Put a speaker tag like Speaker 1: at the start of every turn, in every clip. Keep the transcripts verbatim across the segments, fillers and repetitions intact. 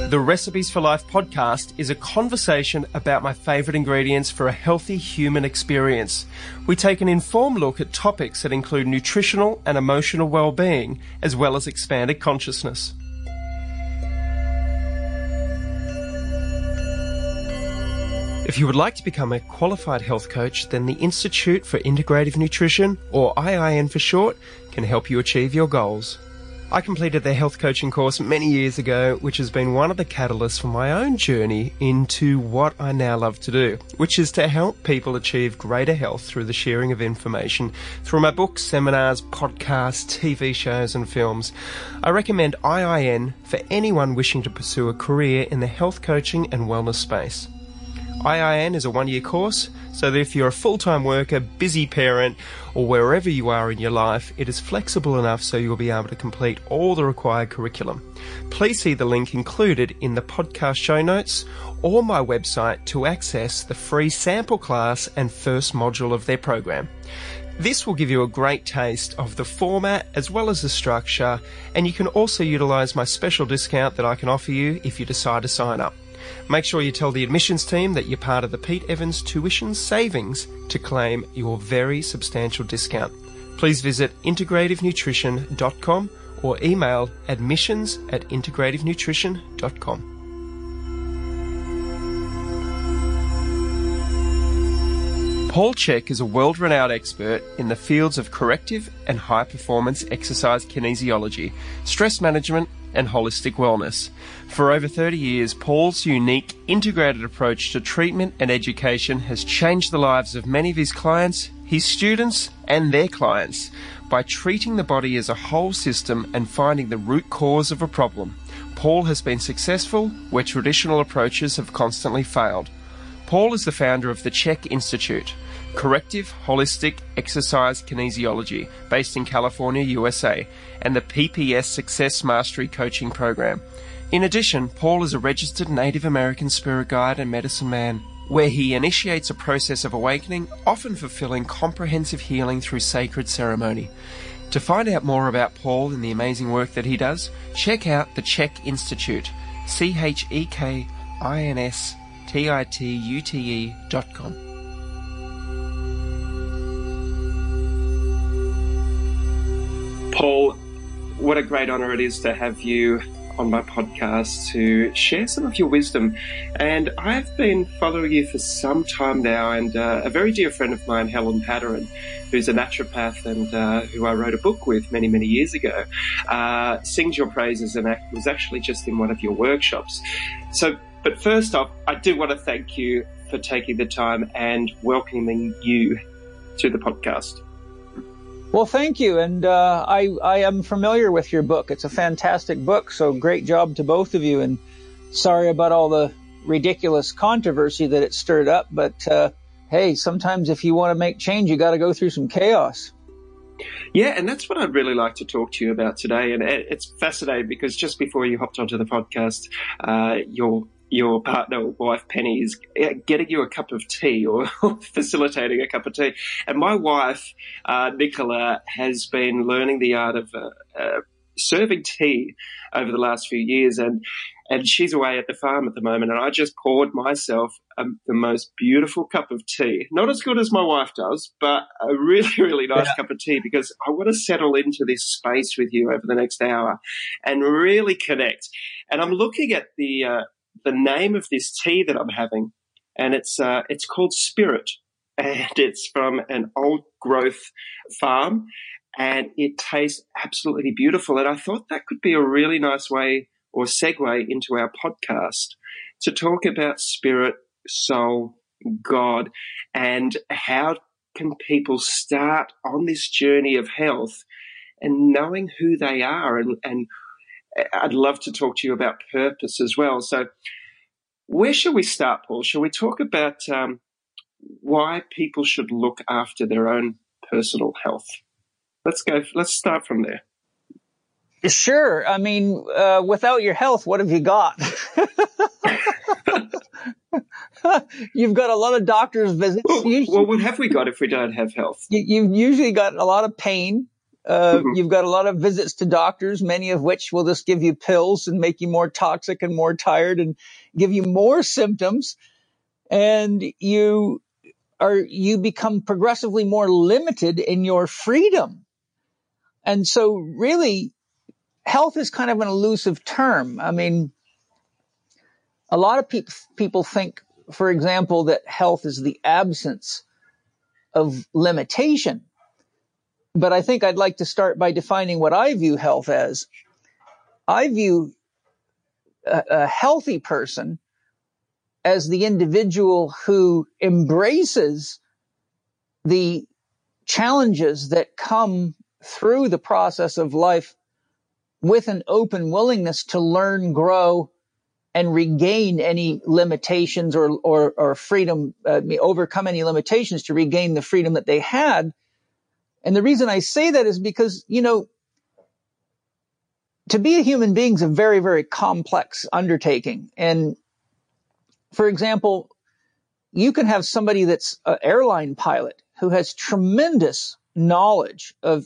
Speaker 1: The Recipes for Life podcast is a conversation about my favourite ingredients for a healthy human experience. We take an informed look at topics that include nutritional and emotional well-being, as well as expanded consciousness. If you would like to become a qualified health coach, then the Institute for Integrative Nutrition, or I I N for short, can help you achieve your goals. I completed their health coaching course many years ago, which has been one of the catalysts for my own journey into what I now love to do, which is to help people achieve greater health through the sharing of information through my books, seminars, podcasts, T V shows and films. I recommend I I N for anyone wishing to pursue a career in the health coaching and wellness space. I I N is a one-year course, so that if you're a full-time worker, busy parent, or wherever you are in your life, it is flexible enough so you'll be able to complete all the required curriculum. Please see the link included in the podcast show notes or my website to access the free sample class and first module of their program. This will give you a great taste of the format as well as the structure, and you can also utilise my special discount that I can offer you if you decide to sign up. Make sure you tell the admissions team that you're part of the Pete Evans Tuition Savings to claim your very substantial discount. Please visit integrative nutrition dot com or email admissions at integrative nutrition dot com. Paul Chek is a world-renowned expert in the fields of corrective and high-performance exercise kinesiology, stress management, and holistic wellness. For over thirty years, Paul's unique integrated approach to treatment and education has changed the lives of many of his clients, his students, and their clients by treating the body as a whole system and finding the root cause of a problem. Paul has been successful where traditional approaches have constantly failed. Paul is the founder of the Chek Institute, Corrective Holistic Exercise Kinesiology, based in California, U S A, and the P P S Success Mastery Coaching Program. In addition, Paul is a registered Native American spirit guide and medicine man, where he initiates a process of awakening, often fulfilling comprehensive healing through sacred ceremony. To find out more about Paul and the amazing work that he does, check out the Chek Institute, C H E K I N S T I T U T E dot com. Paul, what a great honour it is to have you on my podcast to share some of your wisdom. And I've been following you for some time now, and uh, a very dear friend of mine, Helen Patteran, who's a naturopath and uh, who I wrote a book with many, many years ago, uh, sings your praises and was actually just in one of your workshops. So, but first off, I do want to thank you for taking the time and welcoming you to the podcast.
Speaker 2: Well, thank you. And uh, I, I am familiar with your book. It's a fantastic book. So great job to both of you. And sorry about all the ridiculous controversy that it stirred up. But uh, hey, sometimes if you want to make change, you got to go through some chaos.
Speaker 1: Yeah, and that's what I'd really like to talk to you about today. And it's fascinating because just before you hopped onto the podcast, uh, your your partner or wife, Penny, is getting you a cup of tea or facilitating a cup of tea. And my wife, uh, Nicola, has been learning the art of uh, uh, serving tea over the last few years. And, and she's away at the farm at the moment. And I just poured myself um, the most beautiful cup of tea. Not as good as my wife does, but a really, really nice yeah. cup of tea, because I want to settle into this space with you over the next hour and really connect. And I'm looking at the uh, the name of this tea that I'm having, and it's uh, it's called Spirit, and it's from an old growth farm, and it tastes absolutely beautiful. And I thought that could be a really nice way or segue into our podcast to talk about spirit, soul, God, and how can people start on this journey of health and knowing who they are. And, and I'd love to talk to you about purpose as well. So where shall we start, Paul? Shall we talk about um, why people should look after their own personal health? Let's go. Let's start from there.
Speaker 2: Sure. I mean, uh, without your health, what have you got? You've got a lot of doctor's visits.
Speaker 1: Well, well, what have we got if we don't have health?
Speaker 2: You, you've usually got a lot of pain. Uh,
Speaker 1: Mhm.
Speaker 2: you've got a lot of visits to doctors, many of which will just give you pills and make you more toxic and more tired and give you more symptoms. And you are, you become progressively more limited in your freedom. And so really, health is kind of an elusive term. I mean, a lot of pe- people think, for example, that health is the absence of limitation. But I think I'd like to start by defining what I view health as. I view a, a healthy person as the individual who embraces the challenges that come through the process of life with an open willingness to learn, grow, and regain any limitations or or, or freedom, uh, overcome any limitations to regain the freedom that they had. And the reason I say that is because, you know, to be a human being is a very, very complex undertaking. And for example, you can have somebody that's an airline pilot who has tremendous knowledge of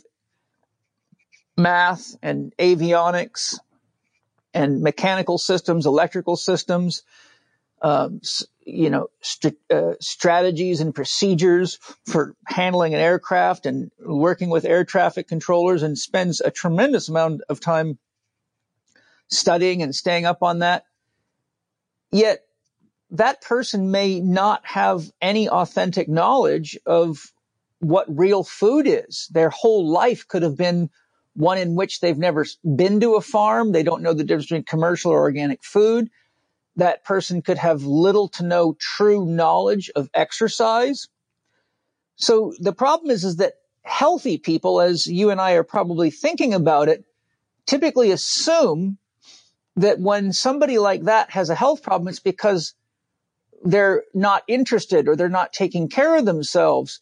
Speaker 2: math and avionics and mechanical systems, electrical systems, um, you know, st- uh, strategies and procedures for handling an aircraft and working with air traffic controllers, and spends a tremendous amount of time studying and staying up on that. Yet that person may not have any authentic knowledge of what real food is. Their whole life could have been one in which they've never been to a farm. They don't know the difference between commercial or organic food. That person could have little to no true knowledge of exercise. So the problem is, is that healthy people, as you and I are probably thinking about it, typically assume that when somebody like that has a health problem, it's because they're not interested or they're not taking care of themselves.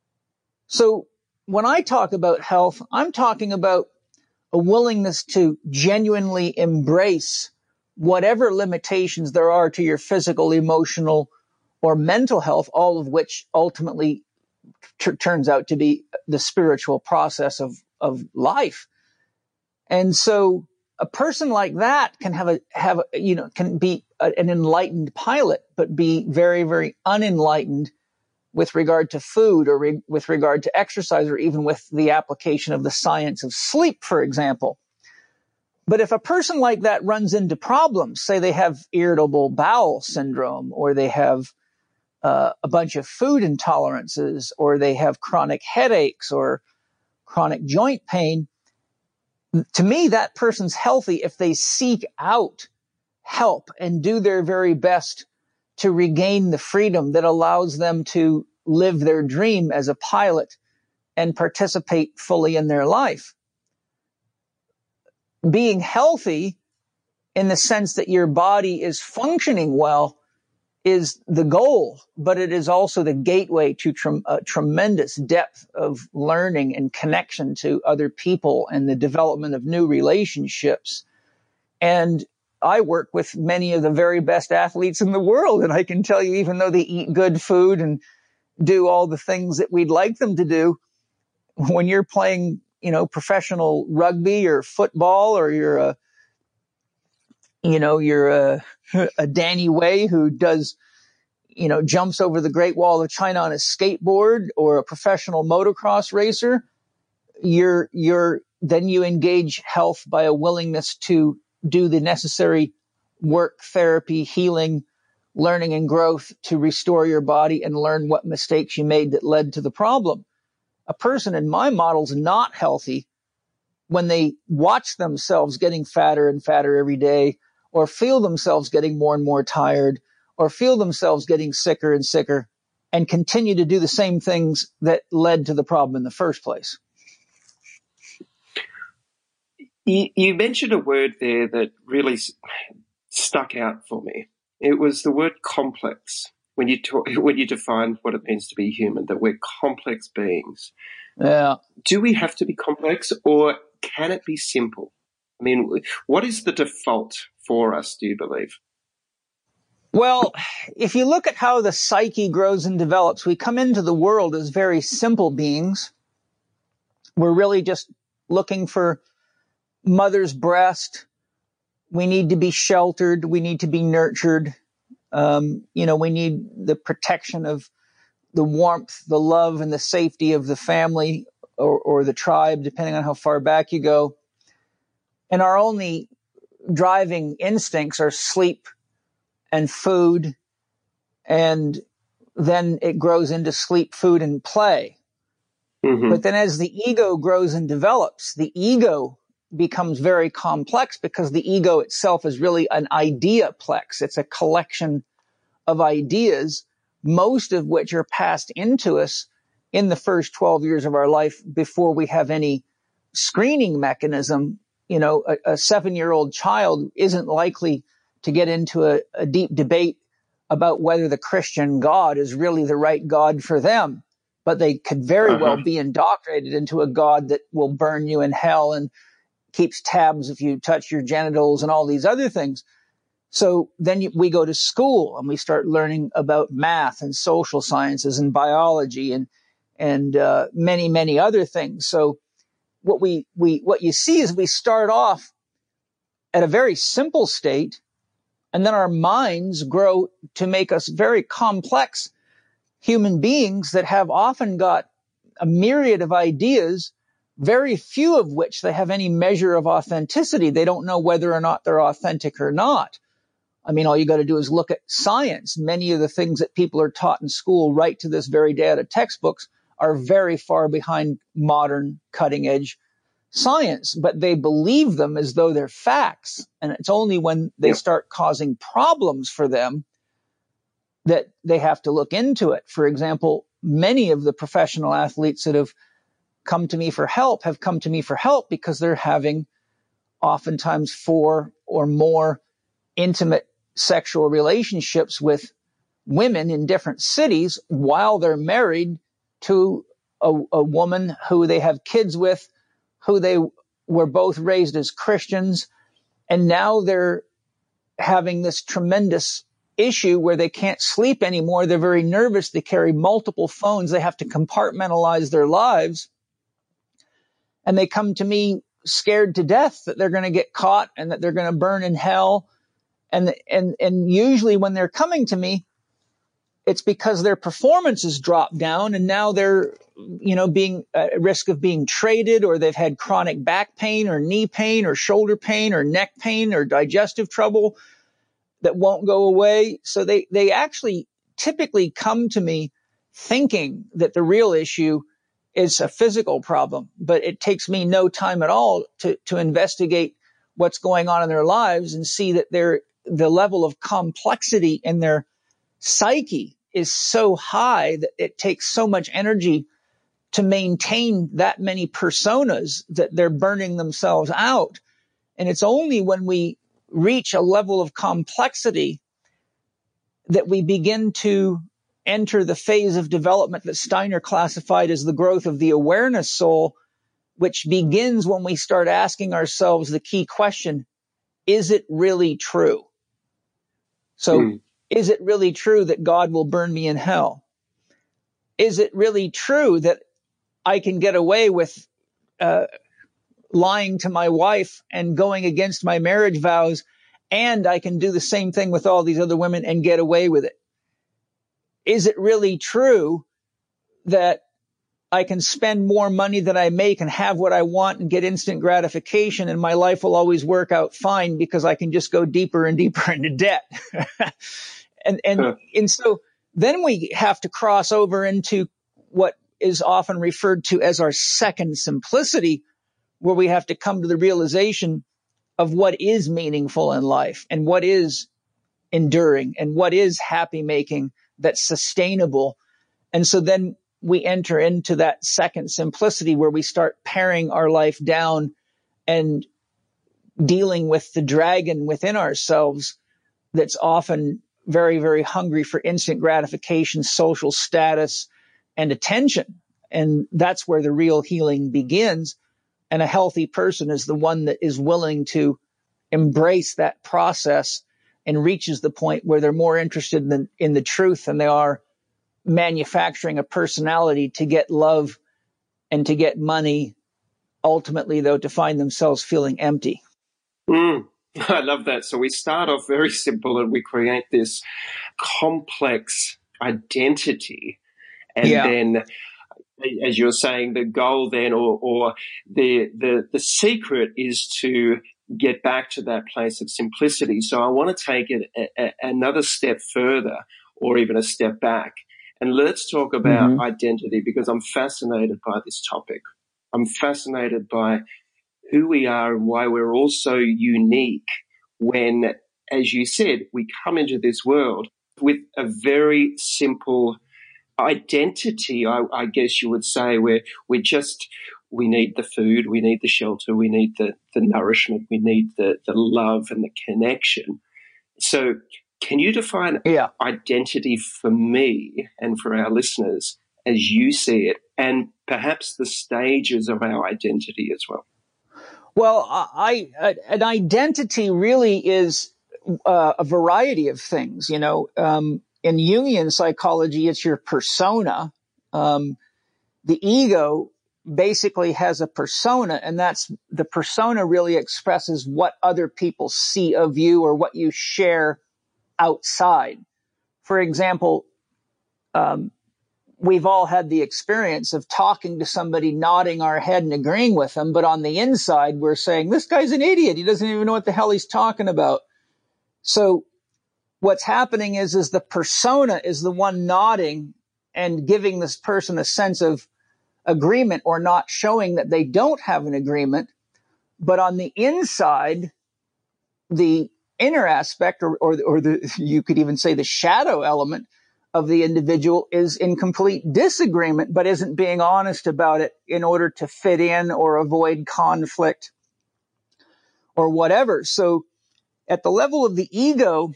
Speaker 2: So when I talk about health, I'm talking about a willingness to genuinely embrace whatever limitations there are to your physical, emotional, or mental health, all of which ultimately t- turns out to be the spiritual process of, of life. And so a person like that can have a, have, a, you know, can be a, an enlightened pilot, but be very, very unenlightened with regard to food or re- with regard to exercise, or even with the application of the science of sleep, for example. But if a person like that runs into problems, say they have irritable bowel syndrome, or they have uh, a bunch of food intolerances, or they have chronic headaches or chronic joint pain, to me, that person's healthy if they seek out help and do their very best to regain the freedom that allows them to live their dream as a pilot and participate fully in their life. Being healthy in the sense that your body is functioning well is the goal, but it is also the gateway to tre- a tremendous depth of learning and connection to other people and the development of new relationships. And I work with many of the very best athletes in the world, and I can tell you, even though they eat good food and do all the things that we'd like them to do, when you're playing, you know, professional rugby or football, or you're a, you know, you're a, a Danny Way who does, you know, jumps over the Great Wall of China on a skateboard, or a professional motocross racer, you're, you're, then you engage health by a willingness to do the necessary work, therapy, healing, learning, and growth to restore your body and learn what mistakes you made that led to the problem. A person in my model is not healthy when they watch themselves getting fatter and fatter every day, or feel themselves getting more and more tired, or feel themselves getting sicker and sicker, and continue to do the same things that led to the problem in the first place.
Speaker 1: You, you mentioned a word there that really s- stuck out for me. It was the word complex. When you talk, when you define what it means to be human, that we're complex beings.
Speaker 2: Yeah.
Speaker 1: Do we have to be complex, or can it be simple? I mean, what is the default for us, do you believe?
Speaker 2: Well, if you look at how the psyche grows and develops, we come into the world as very simple beings. We're really just looking for mother's breast. We need to be sheltered. We need to be nurtured. Um, you know, we need the protection of the warmth, the love, and the safety of the family or, or the tribe, depending on how far back you go. And our only driving instincts are sleep and food, and then it grows into sleep, food, and play. Mm-hmm. But then as the ego grows and develops, the ego becomes very complex because the ego itself is really an ideaplex. It's a collection of ideas, most of which are passed into us in the first twelve years of our life before we have any screening mechanism. You know, a, a seven-year-old child isn't likely to get into a, a deep debate about whether the Christian God is really the right God for them, but they could very uh-huh. well be indoctrinated into a God that will burn you in hell and keeps tabs if you touch your genitals and all these other things. So then you, we go to school and we start learning about math and social sciences and biology and and uh, many, many other things. So what we, we what you see is we start off at a very simple state, and then our minds grow to make us very complex human beings that have often got a myriad of ideas, very few of which they have any measure of authenticity. They don't know whether or not they're authentic or not. I mean, all you got to do is look at science. Many of the things that people are taught in school right to this very day out of textbooks are very far behind modern cutting edge science, but they believe them as though they're facts. And it's only when they start causing problems for them that they have to look into it. For example, many of the professional athletes that have come to me for help have come to me for help because they're having oftentimes four or more intimate sexual relationships with women in different cities while they're married to a, a woman who they have kids with, who they were both raised as Christians. And now they're having this tremendous issue where they can't sleep anymore. They're very nervous. They carry multiple phones. They have to compartmentalize their lives. And they come to me scared to death that they're going to get caught and that they're going to burn in hell. And, and, and usually when they're coming to me, it's because their performance has dropped down and now they're, you know, being at risk of being traded, or they've had chronic back pain or knee pain or shoulder pain or neck pain or digestive trouble that won't go away. So they, they actually typically come to me thinking that the real issue is a physical problem, but it takes me no time at all to, to investigate what's going on in their lives and see that they're, the level of complexity in their psyche is so high that it takes so much energy to maintain that many personas that they're burning themselves out. And it's only when we reach a level of complexity that we begin to enter the phase of development that Steiner classified as the growth of the awareness soul, which begins when we start asking ourselves the key question, is it really true? So mm. is it really true that God will burn me in hell? Is it really true that I can get away with uh, lying to my wife and going against my marriage vows, and I can do the same thing with all these other women and get away with it? Is it really true that I can spend more money than I make and have what I want and get instant gratification, and my life will always work out fine because I can just go deeper and deeper into debt? and and huh. and so then we have to cross over into what is often referred to as our second simplicity, where we have to come to the realization of what is meaningful in life and what is enduring and what is happy making, that's sustainable. And so then we enter into that second simplicity where we start paring our life down and dealing with the dragon within ourselves that's often very, very hungry for instant gratification, social status, and attention. And that's where the real healing begins. And a healthy person is the one that is willing to embrace that process and reaches the point where they're more interested in the, in the truth than they are manufacturing a personality to get love and to get money ultimately, though, to find themselves feeling empty.
Speaker 1: Mm, I love that. So we start off very simple and we create this complex identity. And
Speaker 2: Yeah.
Speaker 1: then, as you're saying, the goal then or, or the, the, the secret is to get back to that place of simplicity. So I want to take it a, a, another step further or even a step back. And let's talk about
Speaker 2: Mm-hmm.
Speaker 1: identity, because I'm fascinated by this topic. I'm fascinated by who we are and why we're all so unique when, as you said, we come into this world with a very simple identity, I, I guess you would say, where we're just, we need the food, we need the shelter, we need the, the nourishment, we need the, the love and the connection. So can you define
Speaker 2: Yeah.
Speaker 1: identity for me and for our listeners as you see it, and perhaps the stages of our identity as well?
Speaker 2: Well, I, I an identity really is uh, a variety of things. You know, um, in Jungian psychology, it's your persona. Um, the ego basically has a persona, and that's the persona really expresses what other people see of you or what you share outside. For example, um, we've all had the experience of talking to somebody, nodding our head and agreeing with them, but on the inside, we're saying, this guy's an idiot. He doesn't even know what the hell he's talking about. So what's happening is, is the persona is the one nodding and giving this person a sense of agreement or not showing that they don't have an agreement. But on the inside, the inner aspect, or, or, or the, you could even say the shadow element of the individual is in complete disagreement, but isn't being honest about it in order to fit in or avoid conflict or whatever. So at the level of the ego,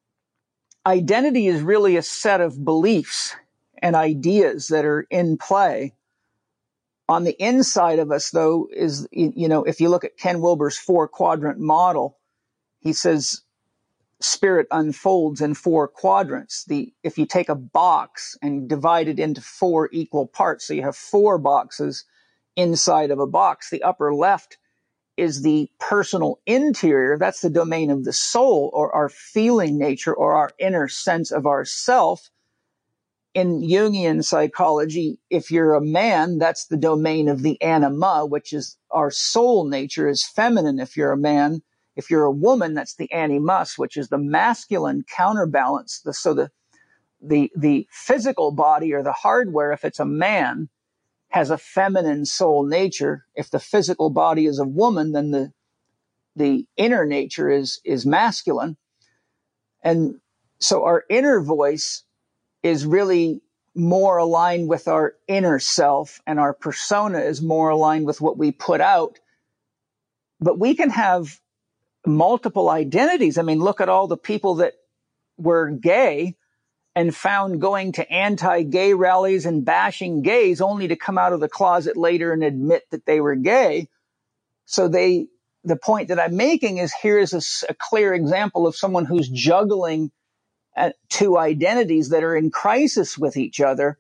Speaker 2: identity is really a set of beliefs and ideas that are in play. On the inside of us, though, is, you know, if you look at Ken Wilber's four quadrant model, he says spirit unfolds in four quadrants. The, if you take a box and divide it into four equal parts, so you have four boxes inside of a box, the upper left is the personal interior. That's the domain of the soul, or our feeling nature, or our inner sense of ourself. In Jungian psychology, if you're a man, that's the domain of the anima, which is our soul nature is feminine if you're a man. If you're a woman, that's the animus, which is the masculine counterbalance. The, so the, the, the physical body, or the hardware, if it's a man, has a feminine soul nature. If the physical body is a woman, then the, the inner nature is, is masculine. And so our inner voice is really more aligned with our inner self, and our persona is more aligned with what we put out. But we can have multiple identities. I mean, look at all the people that were gay and found going to anti-gay rallies and bashing gays only to come out of the closet later and admit that they were gay. So they, the point that I'm making is, here is a, a clear example of someone who's juggling at two identities that are in crisis with each other.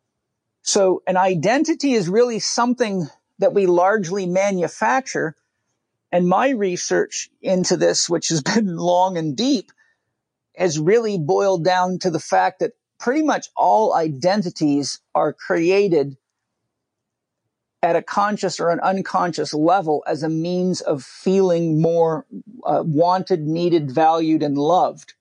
Speaker 2: So an identity is really something that we largely manufacture. And my research into this, which has been long and deep, has really boiled down to the fact that pretty much all identities are created at a conscious or an unconscious level as a means of feeling more uh, wanted, needed, valued, and loved.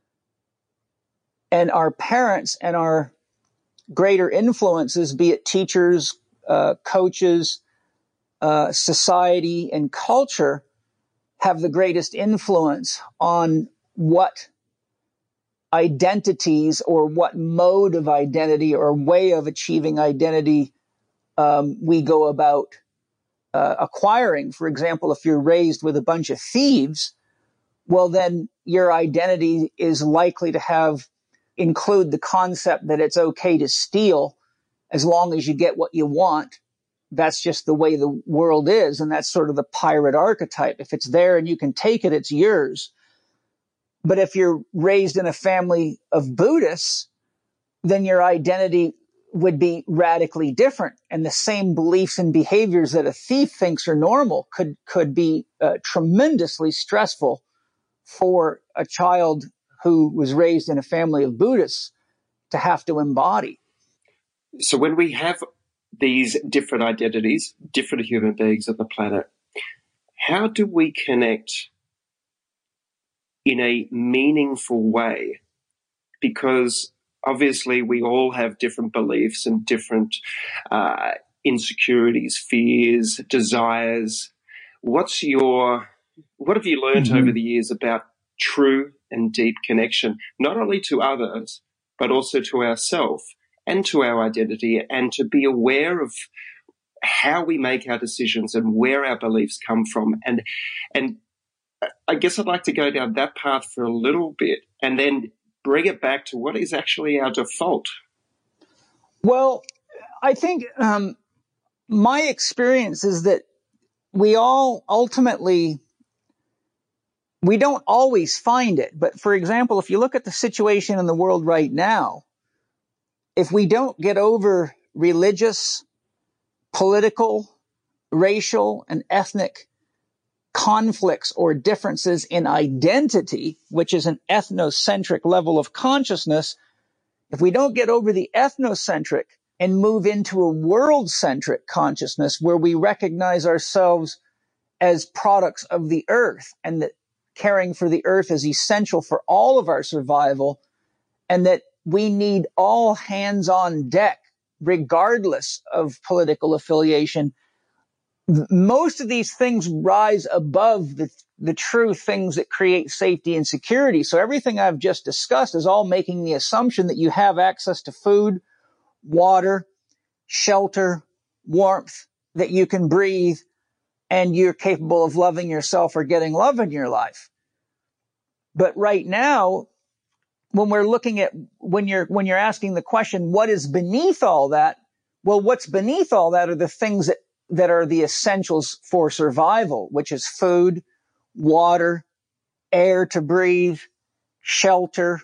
Speaker 2: And our parents and our greater influences, be it teachers, uh, coaches, uh, society, and culture, have the greatest influence on what identities or what mode of identity or way of achieving identity um, we go about uh, acquiring. For example, if you're raised with a bunch of thieves, well, then your identity is likely to have include the concept that it's okay to steal as long as you get what you want. That's just the way the world is. And that's sort of the pirate archetype. If it's there and you can take it, it's yours. But if you're raised in a family of Buddhists, then your identity would be radically different. And the same beliefs and behaviors that a thief thinks are normal could, could be uh, tremendously stressful for a child who was raised in a family of Buddhists to have to embody.
Speaker 1: So when we have these different identities, different human beings on the planet, how do we connect in a meaningful way? Because obviously we all have different beliefs and different uh, insecurities, fears, desires. What's your, what have you learned mm-hmm. over the years about true and deep connection, not only to others, but also to ourselves and to our identity, and to be aware of how we make our decisions and where our beliefs come from? And, and I guess I'd like to go down that path for a little bit and then bring it back to what is actually our default.
Speaker 2: Well, I think um, my experience is that we all ultimately, we don't always find it. But for example, if you look at the situation in the world right now, if we don't get over religious, political, racial, and ethnic conflicts or differences in identity, which is an ethnocentric level of consciousness, if we don't get over the ethnocentric and move into a world-centric consciousness where we recognize ourselves as products of the earth, and that caring for the earth is essential for all of our survival, and that we need all hands on deck, regardless of political affiliation, most of these things rise above the, the true things that create safety and security. So everything I've just discussed is all making the assumption that you have access to food, water, shelter, warmth, that you can breathe, and you're capable of loving yourself or getting love in your life. But right now, when we're looking at, when you're, when you're asking the question, what is beneath all that? Well, what's beneath all that are the things that that are the essentials for survival, which is food, water, air to breathe, shelter,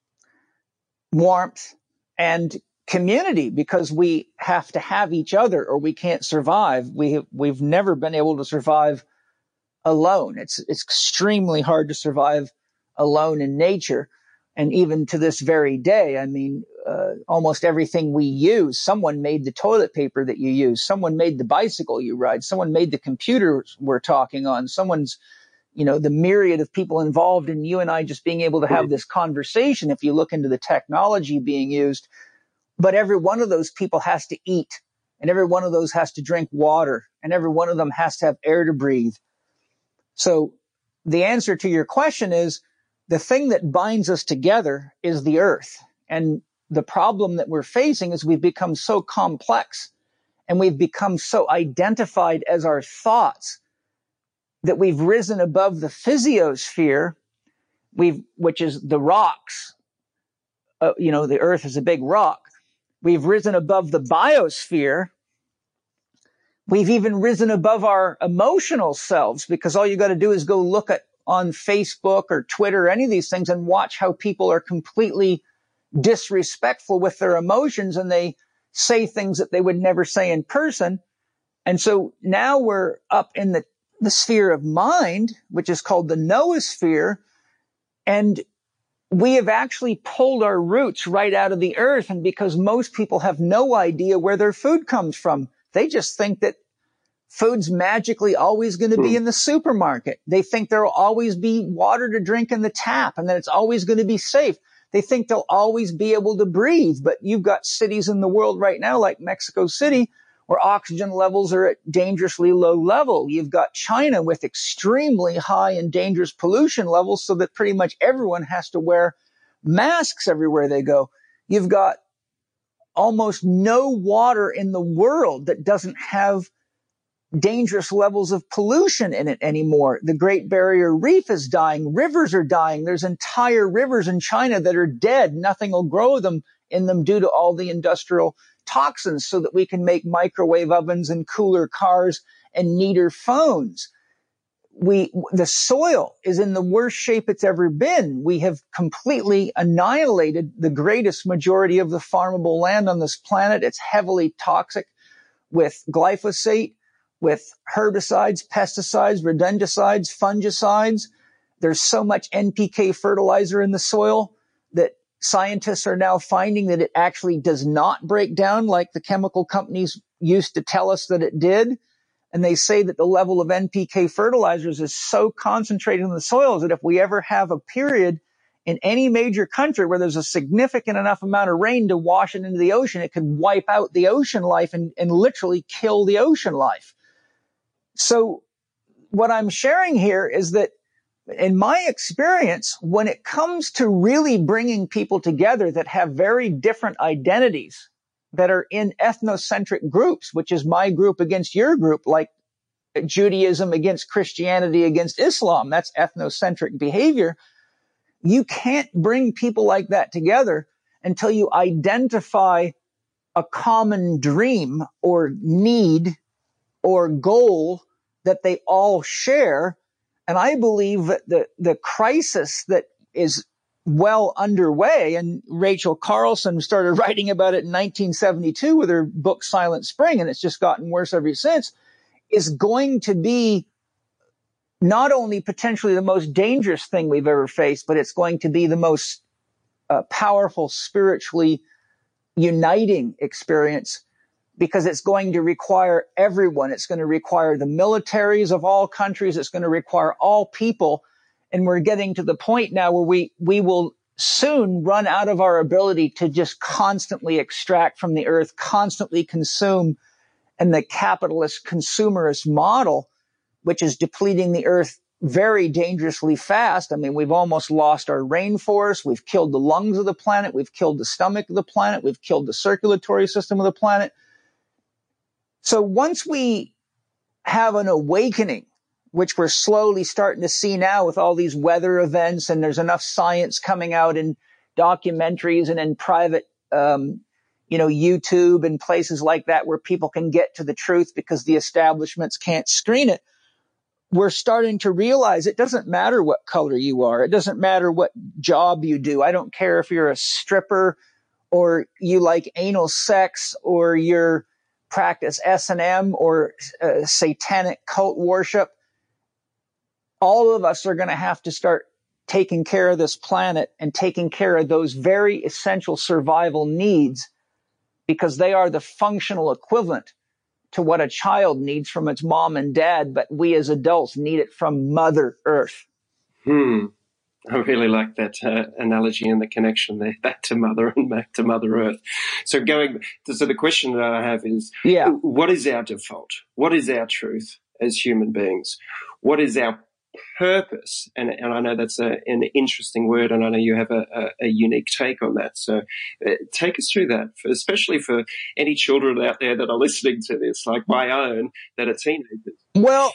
Speaker 2: warmth, and community, because we have to have each other or we can't survive. We, we've never been able to survive alone. It's, it's extremely hard to survive alone in nature. And even to this very day, I mean, uh, almost everything we use, someone made the toilet paper that you use, someone made the bicycle you ride, someone made the computer we're talking on, someone's, you know, the myriad of people involved in you and I just being able to have this conversation, if you look into the technology being used. But every one of those people has to eat, and every one of those has to drink water, and every one of them has to have air to breathe. So the answer to your question is, the thing that binds us together is the earth. And the problem that we're facing is we've become so complex and we've become so identified as our thoughts that we've risen above the physiosphere, we've, which is the rocks. Uh, you know, the earth is a big rock. We've risen above the biosphere. We've even risen above our emotional selves, because all you got to do is go look at on Facebook or Twitter or any of these things and watch how people are completely disrespectful with their emotions, and they say things that they would never say in person. And so now we're up in the, the sphere of mind, which is called the noosphere. And we have actually pulled our roots right out of the earth. And because most people have no idea where their food comes from, they just think that food's magically always going to be in the supermarket. They think there'll always be water to drink in the tap, and that it's always going to be safe. They think they'll always be able to breathe. But you've got cities in the world right now, like Mexico City, where oxygen levels are at dangerously low level. You've got China with extremely high and dangerous pollution levels, so that pretty much everyone has to wear masks everywhere they go. You've got almost no water in the world that doesn't have dangerous levels of pollution in it anymore. The Great Barrier Reef is dying. Rivers are dying. There's entire rivers in China that are dead. Nothing will grow them in them due to all the industrial toxins, so that we can make microwave ovens and cooler cars and neater phones. we, the soil is in the worst shape it's ever been. We have completely annihilated the greatest majority of the farmable land on this planet. It's heavily toxic with glyphosate, with herbicides, pesticides, rodenticides, fungicides. There's so much N P K fertilizer in the soil that scientists are now finding that it actually does not break down like the chemical companies used to tell us that it did. And they say that the level of N P K fertilizers is so concentrated in the soils that if we ever have a period in any major country where there's a significant enough amount of rain to wash it into the ocean, it could wipe out the ocean life and, and literally kill the ocean life. So what I'm sharing here is that in my experience, when it comes to really bringing people together that have very different identities, that are in ethnocentric groups, which is my group against your group, like Judaism against Christianity against Islam, that's ethnocentric behavior. You can't bring people like that together until you identify a common dream or need or goal that they all share. And I believe that the, the crisis that is well underway, and Rachel Carlson started writing about it in nineteen seventy-two with her book Silent Spring, and it's just gotten worse ever since, is going to be not only potentially the most dangerous thing we've ever faced, but it's going to be the most uh, powerful, spiritually uniting experience, because it's going to require everyone. It's going to require the militaries of all countries. It's going to require all people. And we're getting to the point now where we, we will soon run out of our ability to just constantly extract from the earth, constantly consume. And the capitalist consumerist model, which is depleting the earth very dangerously fast. I mean, we've almost lost our rainforest. We've killed the lungs of the planet. We've killed the stomach of the planet. We've killed the circulatory system of the planet. So once we have an awakening, which we're slowly starting to see now with all these weather events, and there's enough science coming out in documentaries and in private, um, you know, YouTube and places like that where people can get to the truth because the establishments can't screen it. We're starting to realize it doesn't matter what color you are. It doesn't matter what job you do. I don't care if you're a stripper or you like anal sex or you're practice S and M or uh, satanic cult worship. All of us are going to have to start taking care of this planet and taking care of those very essential survival needs, because they are the functional equivalent to what a child needs from its mom and dad, but we as adults need it from Mother Earth.
Speaker 1: Hmm. I really like that uh, analogy and the connection there, back to Mother and back to Mother Earth. So going, so the question that I have is,
Speaker 2: yeah.
Speaker 1: What is our default? What is our truth as human beings? What is our purpose? And, and I know that's a, an interesting word, and I know you have a, a, a unique take on that. So uh, take us through that, for, especially for any children out there that are listening to this, like my own, that are teenagers.
Speaker 2: Well,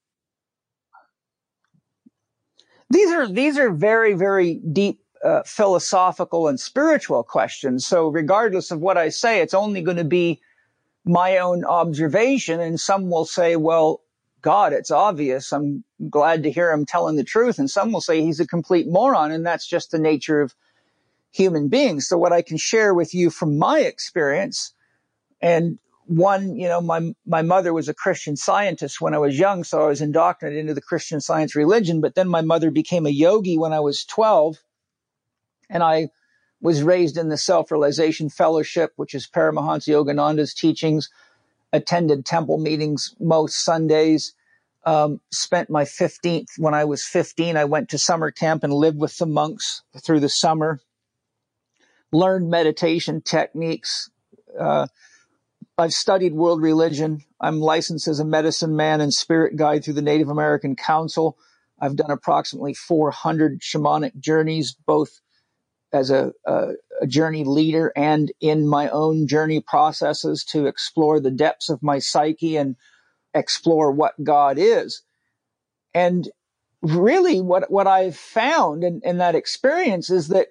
Speaker 2: these are these are very, very deep uh, philosophical and spiritual questions. So regardless of what I say, it's only going to be my own observation. And some will say, well, God, it's obvious. I'm glad to hear him telling the truth. And some will say he's a complete moron. And that's just the nature of human beings. So what I can share with you from my experience, and one, you know, my, my mother was a Christian Scientist when I was young, so I was indoctrinated into the Christian Science religion. But then my mother became a yogi when I was twelve, and I was raised in the Self-Realization Fellowship, which is Paramahansa Yogananda's teachings, attended temple meetings most Sundays, um, spent my fifteenth, when I was fifteen, I went to summer camp and lived with the monks through the summer, learned meditation techniques. Uh, I've studied world religion. I'm licensed as a medicine man and spirit guide through the Native American Council. I've done approximately four hundred shamanic journeys, both as a, a, a journey leader and in my own journey processes to explore the depths of my psyche and explore what God is. And really what, what I've found in, in that experience is that,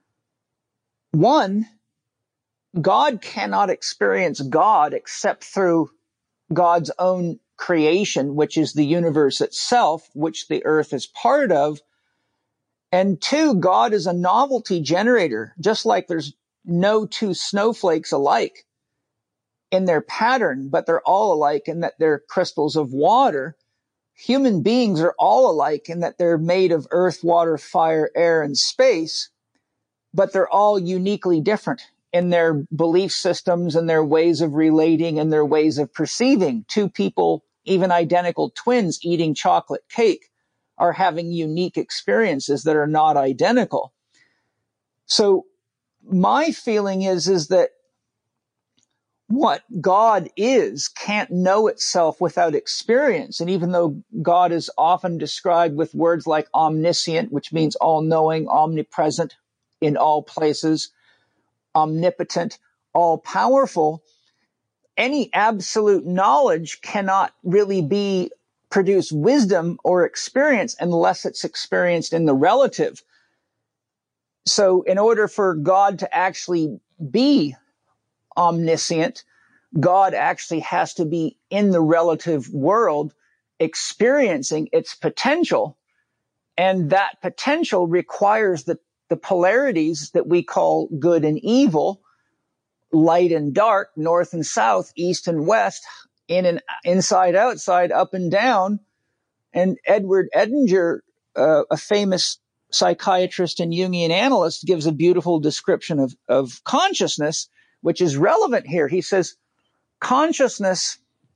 Speaker 2: one, God cannot experience God except through God's own creation, which is the universe itself, which the earth is part of. And two, God is a novelty generator, just like there's no two snowflakes alike in their pattern, but they're all alike in that they're crystals of water. Human beings are all alike in that they're made of earth, water, fire, air, and space, but they're all uniquely different in their belief systems and their ways of relating and their ways of perceiving. Two people, even identical twins eating chocolate cake, are having unique experiences that are not identical. So my feeling is, is that what God is can't know itself without experience. And even though God is often described with words like omniscient, which means all-knowing, omnipresent in all places, omnipotent, all-powerful, any absolute knowledge cannot really be produce wisdom or experience unless it's experienced in the relative. So in order for God to actually be omniscient, God actually has to be in the relative world experiencing its potential. And that potential requires the, the polarities that we call good and evil, light and dark, north and south, east and west, in and inside, outside, up and down. And Edward Edinger, uh, a famous psychiatrist and Jungian analyst, gives a beautiful description of, of consciousness, which is relevant here. He says, consciousness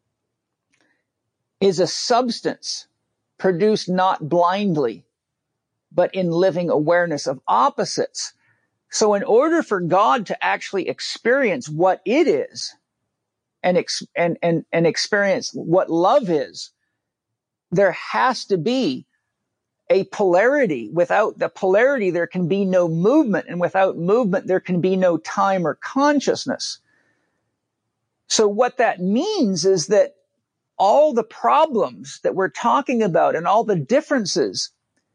Speaker 2: is a substance produced not blindly, but in living awareness of opposites. So in order for God to actually experience what it is and, ex- and, and, and experience what love is, there has to be a polarity. Without the polarity, there can be no movement. And without movement, there can be no time or consciousness. So what that means is that all the problems that we're talking about and all the differences,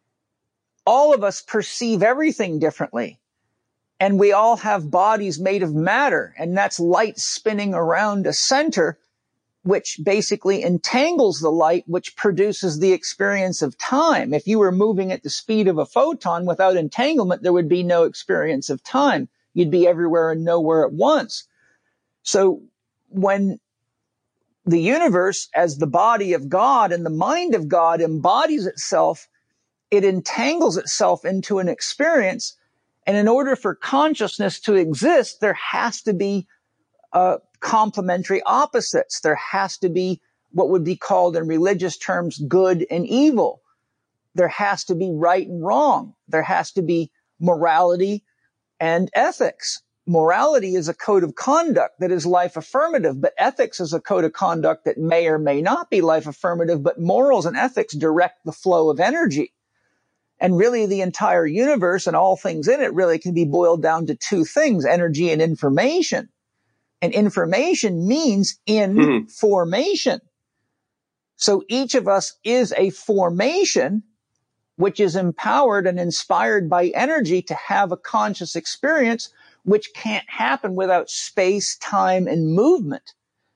Speaker 2: all of us perceive everything differently. And we all have bodies made of matter, and that's light spinning around a center, which basically entangles the light, which produces the experience of time. If you were moving at the speed of a photon without entanglement, there would be no experience of time. You'd be everywhere and nowhere at once. So when the universe, as the body of God and the mind of God, embodies itself, it entangles itself into an experience. And in order for consciousness to exist, there has to be uh, complementary opposites. There has to be what would be called in religious terms good and evil. There has to be right and wrong. There has to be morality and ethics. Morality is a code of conduct that is life affirmative, but ethics is a code of conduct that may or may not be life affirmative, but morals and ethics direct the flow of energy. And really the entire universe and all things in it really can be boiled down to two things, energy and information. And information means in mm-hmm. formation. So each of us is a formation which is empowered and inspired by energy to have a conscious experience, which can't happen without space, time, and movement.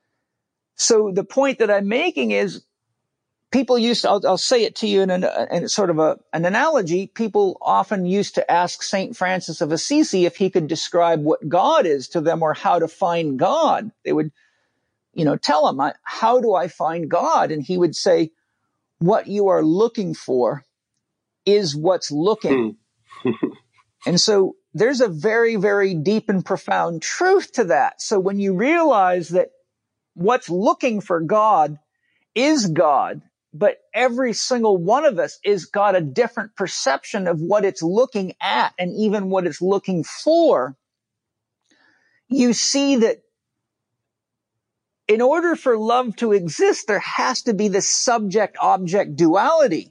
Speaker 2: So the point that I'm making is people used to, I'll, I'll say it to you in, an, in sort of a, an analogy. People often used to ask Saint Francis of Assisi if he could describe what God is to them or how to find God. They would, you know, tell him, how do I find God? And he would say, what you are looking for is what's looking. And so there's a very, very deep and profound truth to that. So when you realize that what's looking for God is God, but every single one of us is got a different perception of what it's looking at and even what it's looking for, you see that in order for love to exist, there has to be this subject-object duality.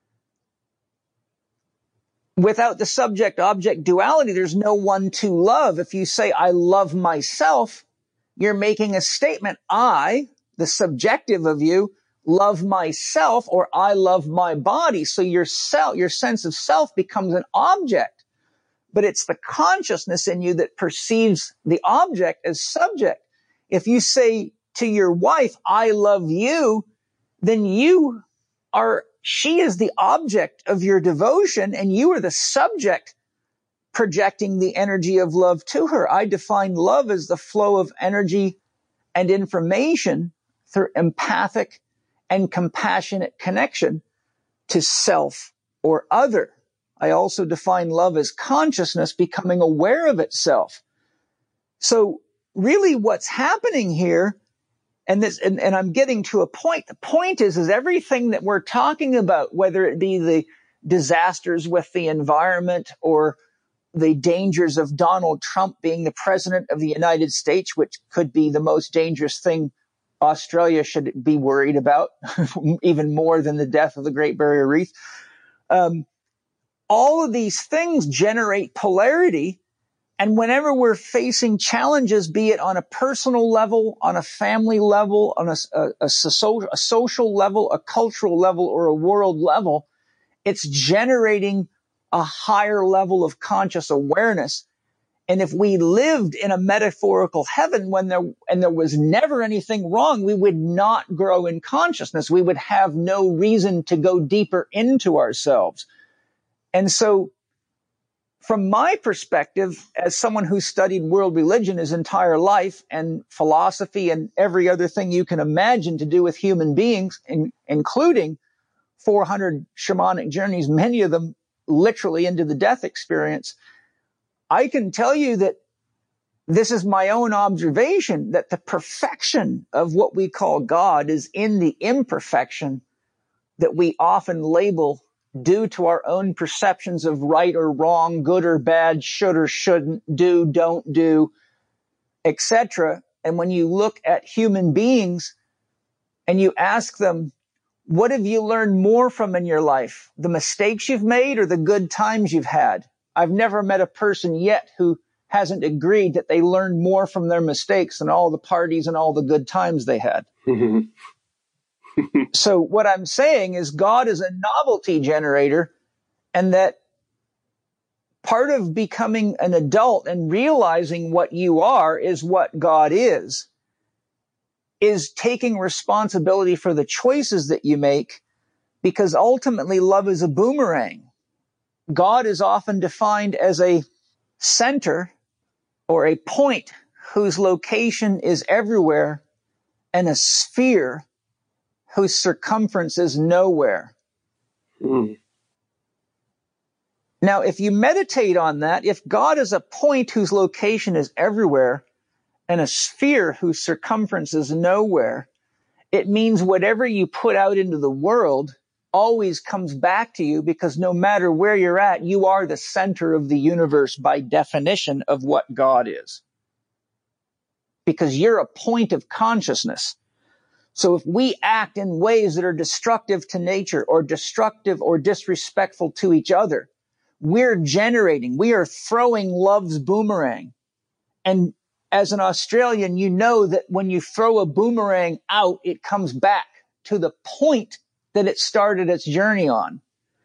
Speaker 2: Without the subject-object duality, there's no one-two love. If you say, I love myself, you're making a statement. I, the subjective of you, love myself, or I love my body. So your self, your sense of self becomes an object, but it's the consciousness in you that perceives the object as subject. If you say to your wife, I love you, then you are, she is the object of your devotion and you are the subject projecting the energy of love to her. I define love as the flow of energy and information through empathic and compassionate connection to self or other. I also define love as consciousness becoming aware of itself. So really what's happening here, and this, and, and I'm getting to a point, the point is, is everything that we're talking about, whether it be the disasters with the environment or the dangers of Donald Trump being the president of the United States, which could be the most dangerous thing Australia should be worried about, even more than the death of the Great Barrier Reef. Um, all of these things generate polarity. And whenever we're facing challenges, be it on a personal level, on a family level, on a, a, a, so, a social level, a cultural level, or a world level, it's generating a higher level of conscious awareness. And if we lived in a metaphorical heaven when there, and there was never anything wrong, we would not grow in consciousness. We would have no reason to go deeper into ourselves. And so from my perspective, as someone who studied world religion his entire life and philosophy and every other thing you can imagine to do with human beings, in, including four hundred shamanic journeys, many of them literally into the death experience, I can tell you that this is my own observation, that the perfection of what we call God is in the imperfection that we often label due to our own perceptions of right or wrong, good or bad, should or shouldn't, do, don't do, et cetera. And when you look at human beings and you ask them, what have you learned more from in your life? The mistakes you've made or the good times you've had? I've never met a person yet who hasn't agreed that they learned more from their mistakes than all the parties and all the good times they had. So what I'm saying is God is a novelty generator, and that part of becoming an adult and realizing what you are is what God is, is taking responsibility for the choices that you make, because ultimately love is a boomerang. God is often defined as a center or a point whose location is everywhere, and a sphere whose circumference is nowhere. Mm. Now, if you meditate on that, if God is a point whose location is everywhere and a sphere whose circumference is nowhere, it means whatever you put out into the world always comes back to you, because no matter where you're at, you are the center of the universe by definition of what God is. Because you're a point of consciousness. So if we act in ways that are destructive to nature or destructive or disrespectful to each other, we're generating, we are throwing love's boomerang. And as an Australian, you know that when you throw a boomerang out, it comes back to the point that it started its journey on.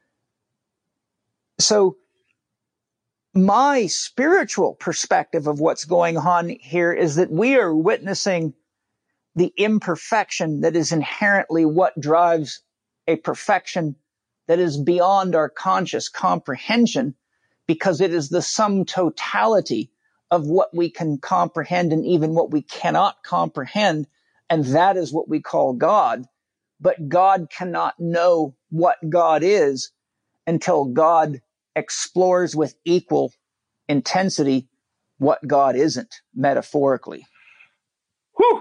Speaker 2: So my spiritual perspective of what's going on here is that we are witnessing the imperfection that is inherently what drives a perfection that is beyond our conscious comprehension, because it is the sum totality of what we can comprehend and even what we cannot comprehend, and that is what we call God. But God cannot know what God is until God explores with equal intensity what God isn't, metaphorically.
Speaker 1: Whew!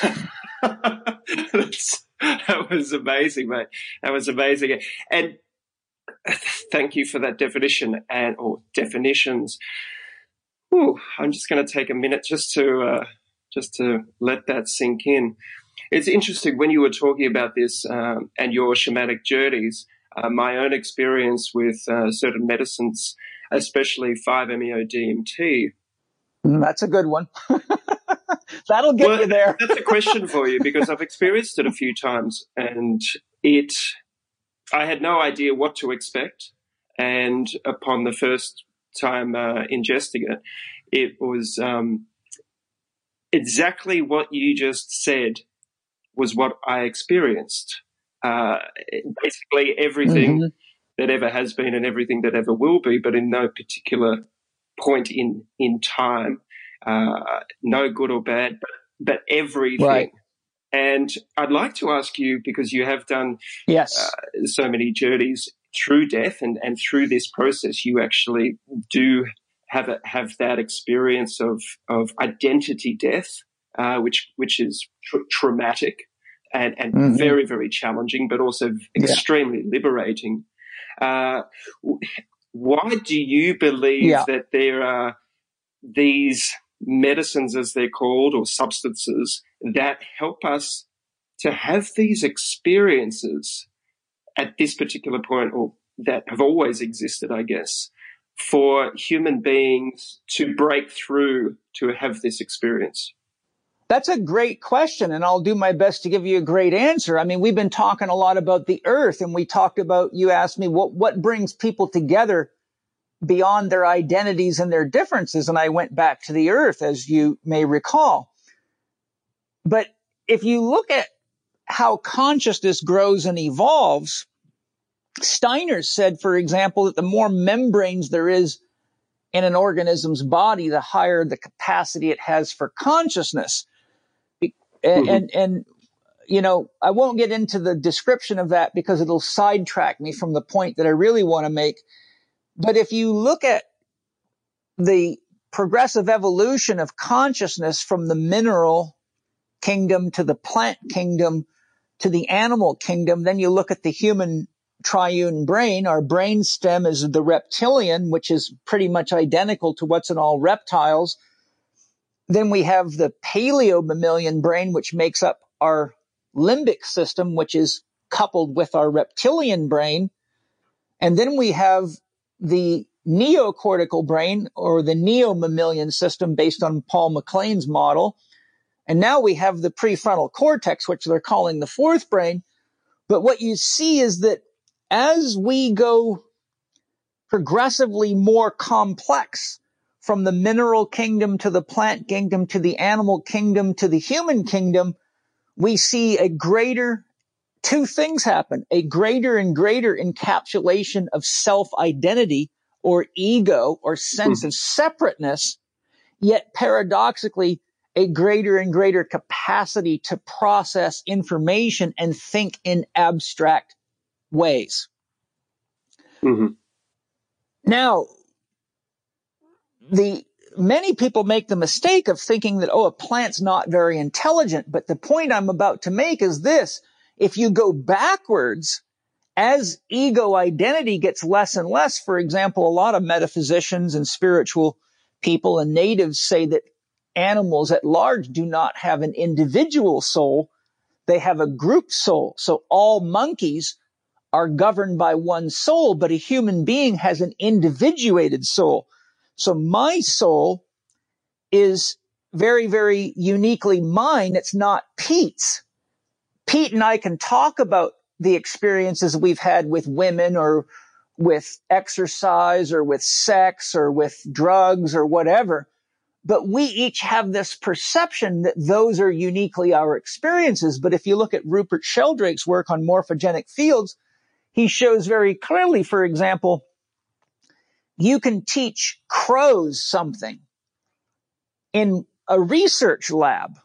Speaker 1: That's, that was amazing, mate. That was amazing. And thank you for that definition and or definitions. Whew, I'm just going to take a minute just to uh, just to let that sink in. It's interesting when you were talking about this um, and your shamanic journeys. Uh, my own experience with uh, certain medicines, especially five meo D M T.
Speaker 2: That's a good one. That'll get
Speaker 1: well,
Speaker 2: you there.
Speaker 1: That's a question for you, because I've experienced it a few times, and it, I had no idea what to expect. And upon the first time uh, ingesting it, it was um, exactly what you just said was what I experienced. uh, basically everything
Speaker 2: Mm-hmm.
Speaker 1: that ever has been and everything that ever will be, but in no particular point in in time, uh, no good or bad, but, but everything.
Speaker 2: Right.
Speaker 1: And I'd like to ask you, because you have done
Speaker 2: Yes.
Speaker 1: uh, so many journeys through death, and, and through this process, you actually do have a, have that experience of of identity death, uh, which which is tra- traumatic and, and
Speaker 2: Mm-hmm.
Speaker 1: very, very challenging, but also extremely yeah. liberating. Uh, why do you believe
Speaker 2: yeah.
Speaker 1: that there are these medicines, as they're called, or substances that help us to have these experiences at this particular point, or that have always existed, I guess, for human beings to break through to have this experience?
Speaker 2: That's a great question, and I'll do my best to give you a great answer. I mean, we've been talking a lot about the earth, and we talked about, you asked me, what, what brings people together beyond their identities and their differences, and I went back to the earth, as you may recall. But if you look at how consciousness grows and evolves, Steiner said, for example, that the more membranes there is in an organism's body, the higher the capacity it has for consciousness. And,
Speaker 1: Mm-hmm.
Speaker 2: and, and, you know, I won't get into the description of that because it'll sidetrack me from the point that I really want to make. But if you look at the progressive evolution of consciousness from the mineral kingdom to the plant kingdom to the animal kingdom, then you look at the human triune brain. Our brain stem is the reptilian, which is pretty much identical to what's in all reptiles. Then we have the paleo-mammalian brain, which makes up our limbic system, which is coupled with our reptilian brain. And then we have the neocortical brain, or the neo-mammalian system, based on Paul MacLean's model. And now we have the prefrontal cortex, which they're calling the fourth brain. But what you see is that as we go progressively more complex, from the mineral kingdom to the plant kingdom to the animal kingdom to the human kingdom, we see a greater, two things happen, a greater and greater encapsulation of self-identity, or ego, or sense
Speaker 1: Mm-hmm.
Speaker 2: of separateness, yet paradoxically, a greater and greater capacity to process information and think in abstract ways.
Speaker 1: Mm-hmm.
Speaker 2: Now, the many people make the mistake of thinking that, oh, a plant's not very intelligent. But the point I'm about to make is this. If you go backwards, as ego identity gets less and less, for example, a lot of metaphysicians and spiritual people and natives say that animals at large do not have an individual soul. They have a group soul. So all monkeys are governed by one soul, but a human being has an individuated soul. So my soul is very, very uniquely mine. It's not Pete's. Pete and I can talk about the experiences we've had with women, or with exercise, or with sex, or with drugs, or whatever. But we each have this perception that those are uniquely our experiences. But if you look at Rupert Sheldrake's work on morphogenic fields, he shows very clearly, for example, you can teach crows something in a research lab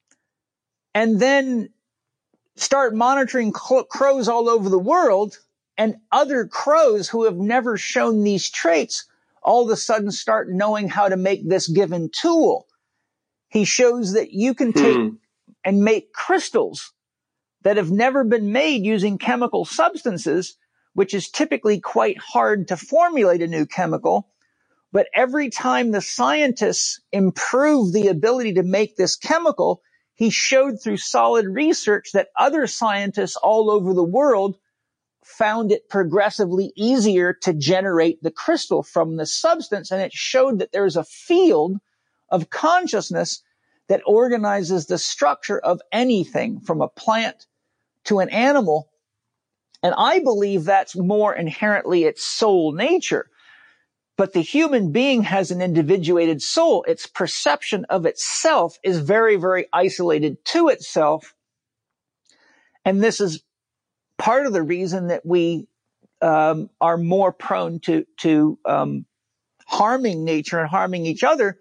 Speaker 2: and then start monitoring crows all over the world, and other crows who have never shown these traits all of a sudden start knowing how to make this given tool. He shows that you can take
Speaker 1: Hmm.
Speaker 2: and make crystals that have never been made using chemical substances, which is typically quite hard to formulate a new chemical. But every time the scientists improve the ability to make this chemical, he showed through solid research that other scientists all over the world found it progressively easier to generate the crystal from the substance. And it showed that there's a field of consciousness that organizes the structure of anything from a plant to an animal. And I believe that's more inherently its soul nature. But the human being has an individuated soul. Its perception of itself is very, very isolated to itself. And this is part of the reason that we um, are more prone to, to um, harming nature and harming each other,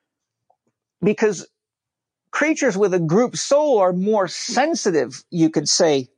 Speaker 2: because creatures with a group soul are more sensitive, you could say,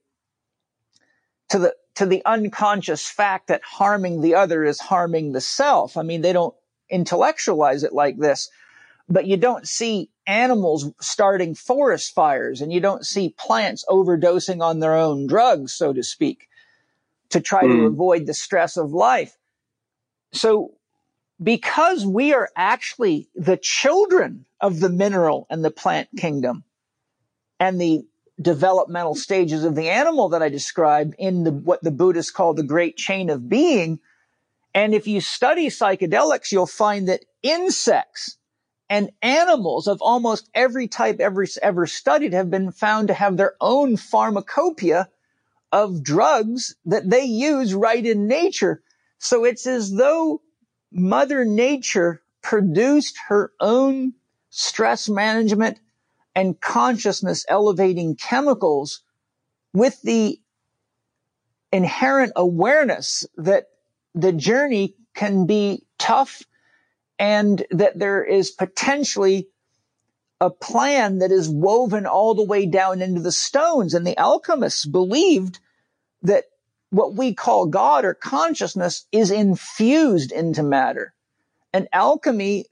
Speaker 2: to the to the unconscious fact that harming the other is harming the self. I mean, they don't intellectualize it like this, but you don't see animals starting forest fires, and you don't see plants overdosing on their own drugs, so to speak, to try mm. to avoid the stress of life. So because we are actually the children of the mineral and the plant kingdom and the developmental stages of the animal that I described in the, what the Buddhists call the great chain of being. And if you study psychedelics, you'll find that insects and animals of almost every type ever, ever studied have been found to have their own pharmacopoeia of drugs that they use right in nature. So it's as though Mother Nature produced her own stress management and consciousness elevating chemicals with the inherent awareness that the journey can be tough and that there is potentially a plan that is woven all the way down into the stones. And the alchemists believed that what we call God or consciousness is infused into matter. And alchemy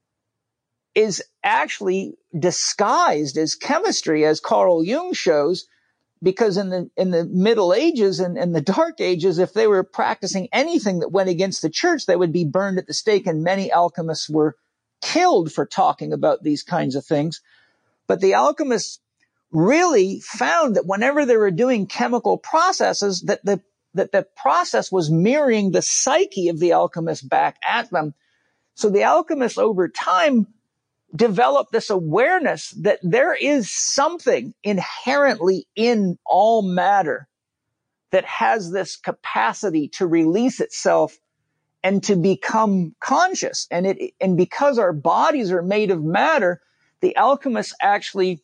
Speaker 2: is actually disguised as chemistry, as Carl Jung shows, because in the in the Middle Ages and, and the Dark Ages, if they were practicing anything that went against the church, they would be burned at the stake, and many alchemists were killed for talking about these kinds of things. But the alchemists really found that whenever they were doing chemical processes, that the that the process was mirroring the psyche of the alchemist back at them. So the alchemists over time developed this awareness that there is something inherently in all matter that has this capacity to release itself and to become conscious. And it, and because our bodies are made of matter, the alchemists actually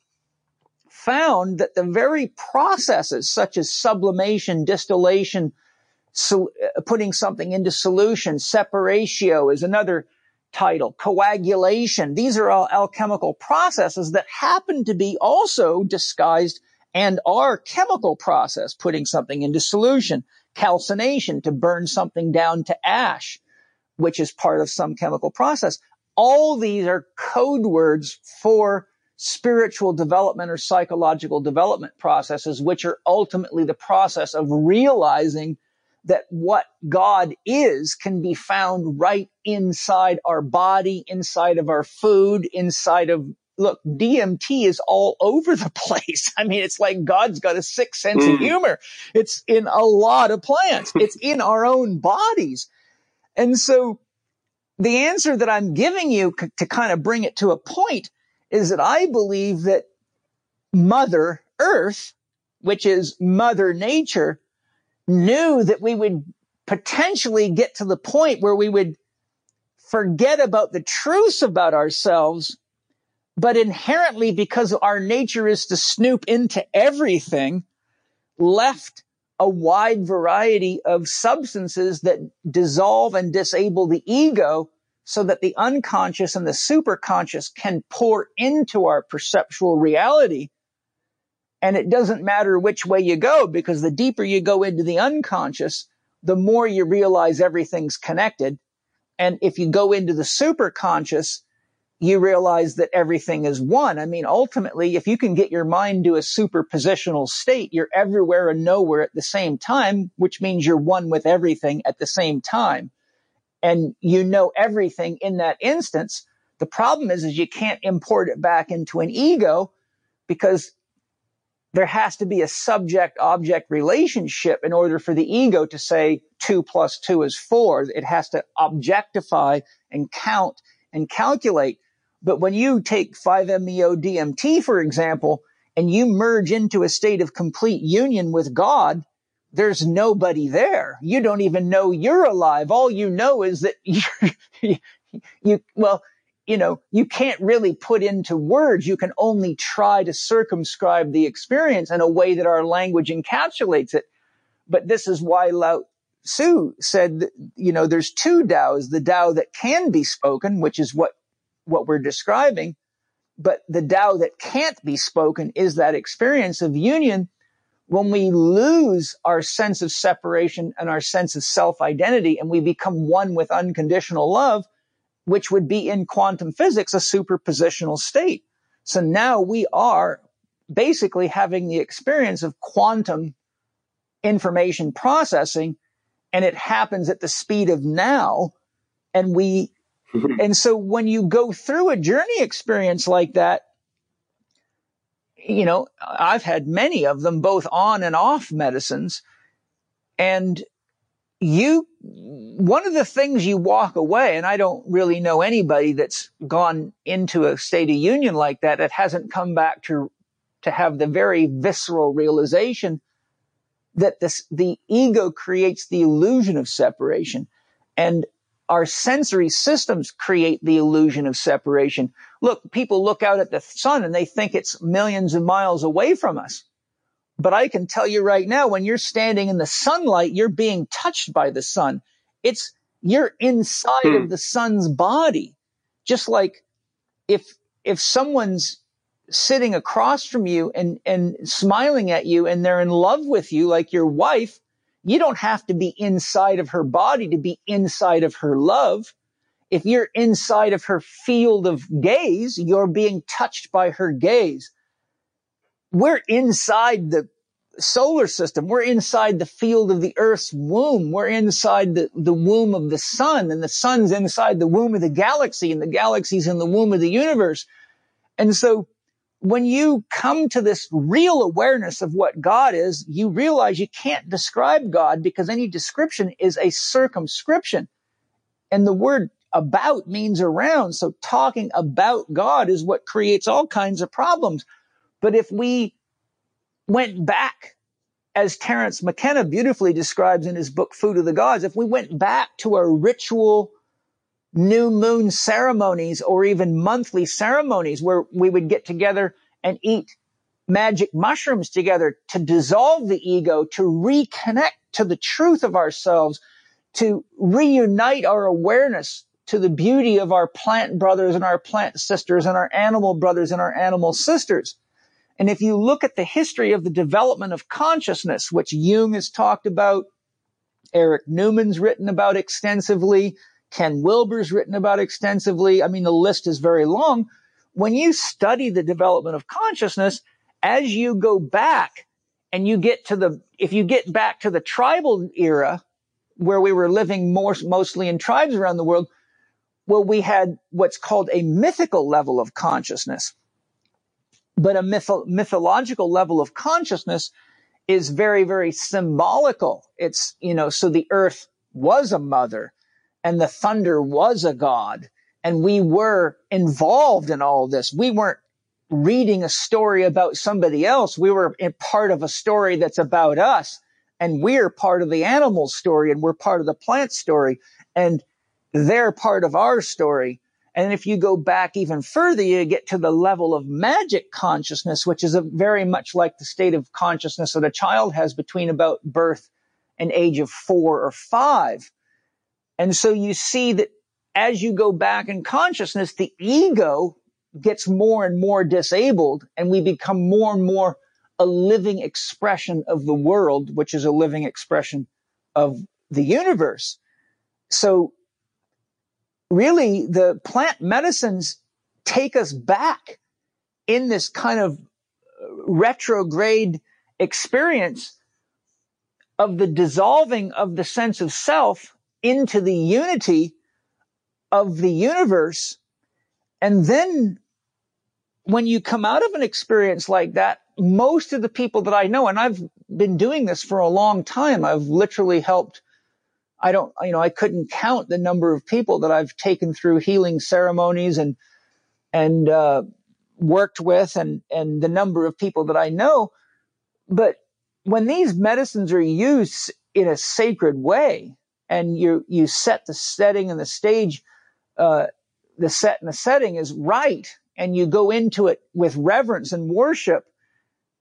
Speaker 2: found that the very processes such as sublimation, distillation, so, uh, putting something into solution, separatio is another title, coagulation. These are all alchemical processes that happen to be also disguised and are chemical process, putting something into solution, calcination to burn something down to ash, which is part of some chemical process. All these are code words for spiritual development or psychological development processes, which are ultimately the process of realizing that what God is can be found right inside our body, inside of our food, inside of, look, D M T is all over the place. I mean, it's like God's got a sixth sense mm. of humor. It's in a lot of plants. It's in our own bodies. And so the answer that I'm giving you c- to kind of bring it to a point is that I believe that Mother Earth, which is Mother Nature, knew that we would potentially get to the point where we would forget about the truths about ourselves, but inherently, because our nature is to snoop into everything, left a wide variety of substances that dissolve and disable the ego so that the unconscious and the superconscious can pour into our perceptual reality. And it doesn't matter which way you go, because the deeper you go into the unconscious, the more you realize everything's connected. And if you go into the superconscious, you realize that everything is one. I mean, ultimately, if you can get your mind to a superpositional state, you're everywhere and nowhere at the same time, which means you're one with everything at the same time. And you know everything in that instance. The problem is, is you can't import it back into an ego, because there has to be a subject-object relationship in order for the ego to say two plus two is four. It has to objectify and count and calculate. But when you take five M E O D M T, for example, and you merge into a state of complete union with God, there's nobody there. You don't even know you're alive. All you know is that you're, you, well, you know, you can't really put into words. You can only try to circumscribe the experience in a way that our language encapsulates it. But this is why Lao Tzu said, that, you know, there's two Tao's, the Tao that can be spoken, which is what, what we're describing. But the Tao that can't be spoken is that experience of union when we lose our sense of separation and our sense of self-identity and we become one with unconditional love, which would be in quantum physics a superpositional state. So now we are basically having the experience of quantum information processing, and it happens at the speed of now. And we, and so when you go through a journey experience like that, you know, I've had many of them, both on and off medicines. And you, one of the things you walk away, and I don't really know anybody that's gone into a state of union like that, that hasn't come back to, to have the very visceral realization that this, the ego creates the illusion of separation, and our sensory systems create the illusion of separation. Look, people look out at the sun and they think it's millions of miles away from us. But I can tell you right now, when you're standing in the sunlight, you're being touched by the sun. It's, you're inside hmm. of the sun's body. Just like if, if someone's sitting across from you and, and smiling at you and they're in love with you, like your wife, you don't have to be inside of her body to be inside of her love. If you're inside of her field of gaze, you're being touched by her gaze. We're inside the solar system. We're inside the field of the Earth's womb. We're inside the, the womb of the sun, and the sun's inside the womb of the galaxy, and the galaxy's in the womb of the universe. And so when you come to this real awareness of what God is, you realize you can't describe God because any description is a circumscription. And the word about means around. So talking about God is what creates all kinds of problems. But if we went back, as Terence McKenna beautifully describes in his book, Food of the Gods, if we went back to our ritual new moon ceremonies or even monthly ceremonies where we would get together and eat magic mushrooms together to dissolve the ego, to reconnect to the truth of ourselves, to reunite our awareness to the beauty of our plant brothers and our plant sisters and our animal brothers and our animal sisters. And if you look at the history of the development of consciousness, which Jung has talked about, Eric Newman's written about extensively, Ken Wilber's written about extensively. I mean, the list is very long. When you study the development of consciousness, as you go back and you get to the, if you get back to the tribal era where we were living more, mostly in tribes around the world, well, we had what's called a mythical level of consciousness. But a mytho- mythological level of consciousness is very, very symbolical. It's, you know, so the earth was a mother and the thunder was a god, and we were involved in all this. We weren't reading a story about somebody else. We were a part of a story that's about us, and we're part of the animal story, and we're part of the plant story, and they're part of our story. And if you go back even further, you get to the level of magic consciousness, which is a very much like the state of consciousness that a child has between about birth and age of four or five. And so you see that as you go back in consciousness, the ego gets more and more disabled, and we become more and more a living expression of the world, which is a living expression of the universe. So really, the plant medicines take us back in this kind of retrograde experience of the dissolving of the sense of self into the unity of the universe. And then when you come out of an experience like that, most of the people that I know, and I've been doing this for a long time, I've literally helped, I don't, you know, I couldn't count the number of people that I've taken through healing ceremonies and, and, uh, worked with, and, and the number of people that I know. But when these medicines are used in a sacred way, and you, you set the setting and the stage, uh, the set and the setting is right, and you go into it with reverence and worship,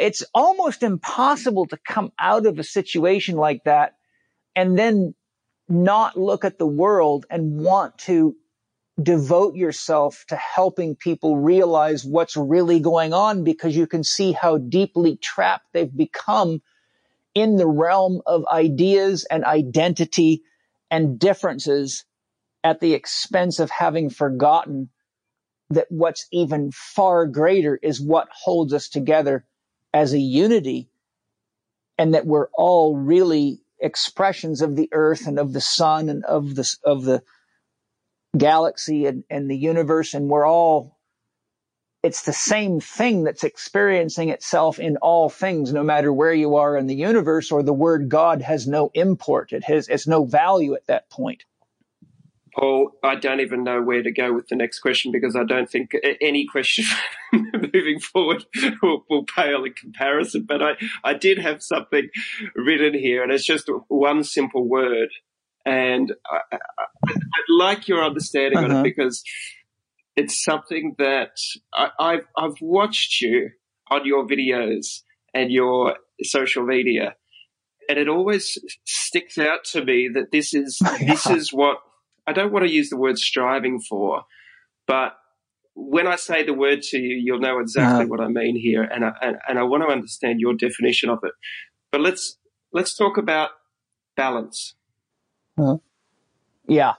Speaker 2: it's almost impossible to come out of a situation like that and then not look at the world and want to devote yourself to helping people realize what's really going on, because you can see how deeply trapped they've become in the realm of ideas and identity and differences, at the expense of having forgotten that what's even far greater is what holds us together as a unity, and that we're all really expressions of the earth and of the sun and of the, of the galaxy and, and the universe. And we're all, it's the same thing that's experiencing itself in all things, no matter where you are in the universe, or the word God has no import. It has, it's no value at that point.
Speaker 1: Paul, I don't even know where to go with the next question, because I don't think any question moving forward will, will pale in comparison. But I, I did have something written here, and it's just one simple word. And I, I, I like your understanding uh-huh. on it, because it's something that I, I've, I've watched you on your videos and your social media, and it always sticks out to me that this is this is what, I don't want to use the word striving for, but when I say the word to you, you'll know exactly uh-huh. what I mean here, and I, and, and I want to understand your definition of it. But let's let's talk about balance.
Speaker 2: Uh-huh. Yeah.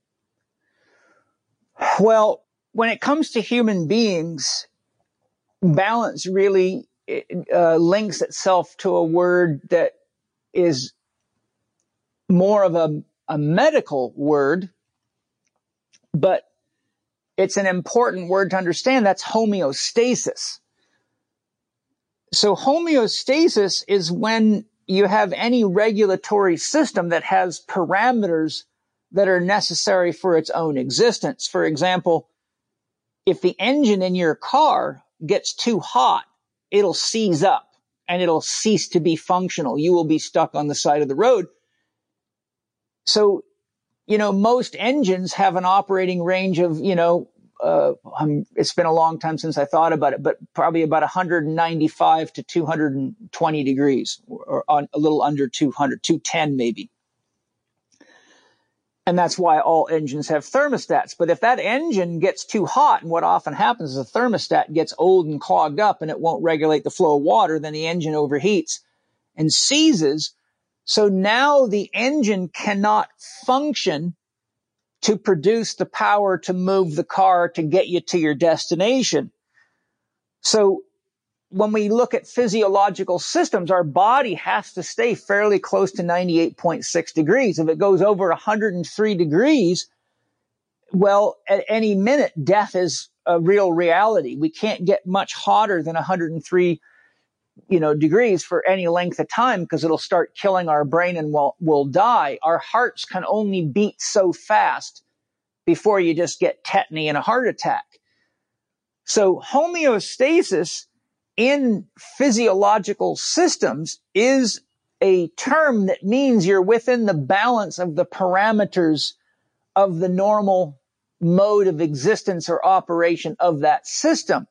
Speaker 2: Well, when it comes to human beings, balance really uh, links itself to a word that is more of a, a medical word, but it's an important word to understand. That's homeostasis. So homeostasis is when you have any regulatory system that has parameters that are necessary for its own existence. For example, if the engine in your car gets too hot, it'll seize up and it'll cease to be functional. You will be stuck on the side of the road. So, you know, most engines have an operating range of, you know, uh, um, it's been a long time since I thought about it, but probably about one hundred ninety-five to two hundred twenty degrees, or on a little under two hundred, two ten maybe. And that's why all engines have thermostats. But if that engine gets too hot, and what often happens is the thermostat gets old and clogged up and it won't regulate the flow of water, then the engine overheats and seizes. So now the engine cannot function to produce the power to move the car to get you to your destination. So when we look at physiological systems, our body has to stay fairly close to ninety-eight point six degrees. If it goes over one hundred three degrees, well, at any minute, death is a real reality. We can't get much hotter than one hundred three, you know, degrees for any length of time, because it'll start killing our brain and we'll, we'll die. Our hearts can only beat so fast before you just get tetany and a heart attack. So homeostasis in physiological systems is a term that means you're within the balance of the parameters of the normal mode of existence or operation of that system.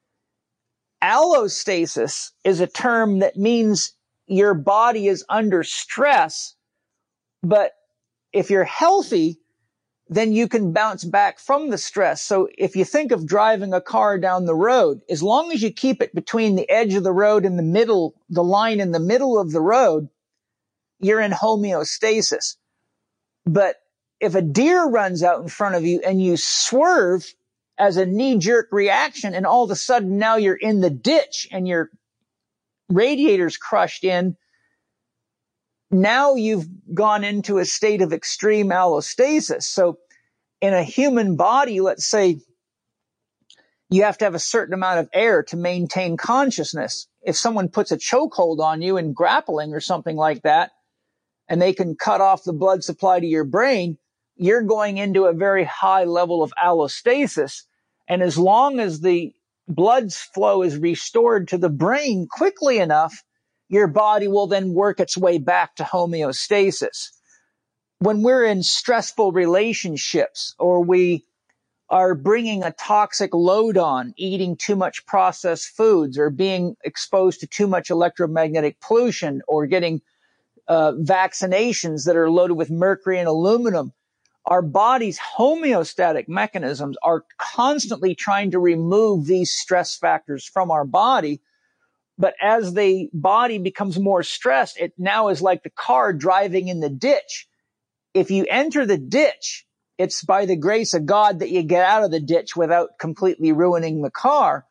Speaker 2: Allostasis is a term that means your body is under stress, but if you're healthy, then you can bounce back from the stress. So if you think of driving a car down the road, as long as you keep it between the edge of the road and the middle, the line in the middle of the road, you're in homeostasis. But if a deer runs out in front of you and you swerve as a knee-jerk reaction, and all of a sudden now you're in the ditch and your radiator's crushed in, now you've gone into a state of extreme allostasis. So in a human body, let's say you have to have a certain amount of air to maintain consciousness. If someone puts a chokehold on you in grappling or something like that, and they can cut off the blood supply to your brain, you're going into a very high level of allostasis. And as long as the blood flow is restored to the brain quickly enough, your body will then work its way back to homeostasis. When we're in stressful relationships, or we are bringing a toxic load on, eating too much processed foods, or being exposed to too much electromagnetic pollution, or getting uh, vaccinations that are loaded with mercury and aluminum. Our body's homeostatic mechanisms are constantly trying to remove these stress factors from our body. But as the body becomes more stressed, it now is like the car driving in the ditch. If you enter the ditch, it's by the grace of God that you get out of the ditch without completely ruining the car.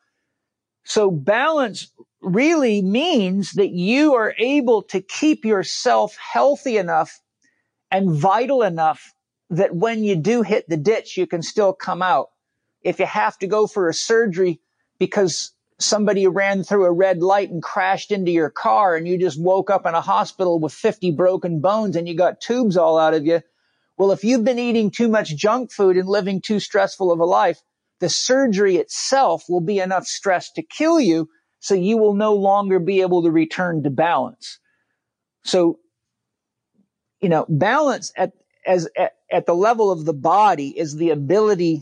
Speaker 2: So balance really means that you are able to keep yourself healthy enough and vital enough that when you do hit the ditch, you can still come out. If you have to go for a surgery because somebody ran through a red light and crashed into your car and you just woke up in a hospital with fifty broken bones and you got tubes all out of you. Well, if you've been eating too much junk food and living too stressful of a life, the surgery itself will be enough stress to kill you, so you will no longer be able to return to balance. So, you know, balance at, as, at, at the level of the body is the ability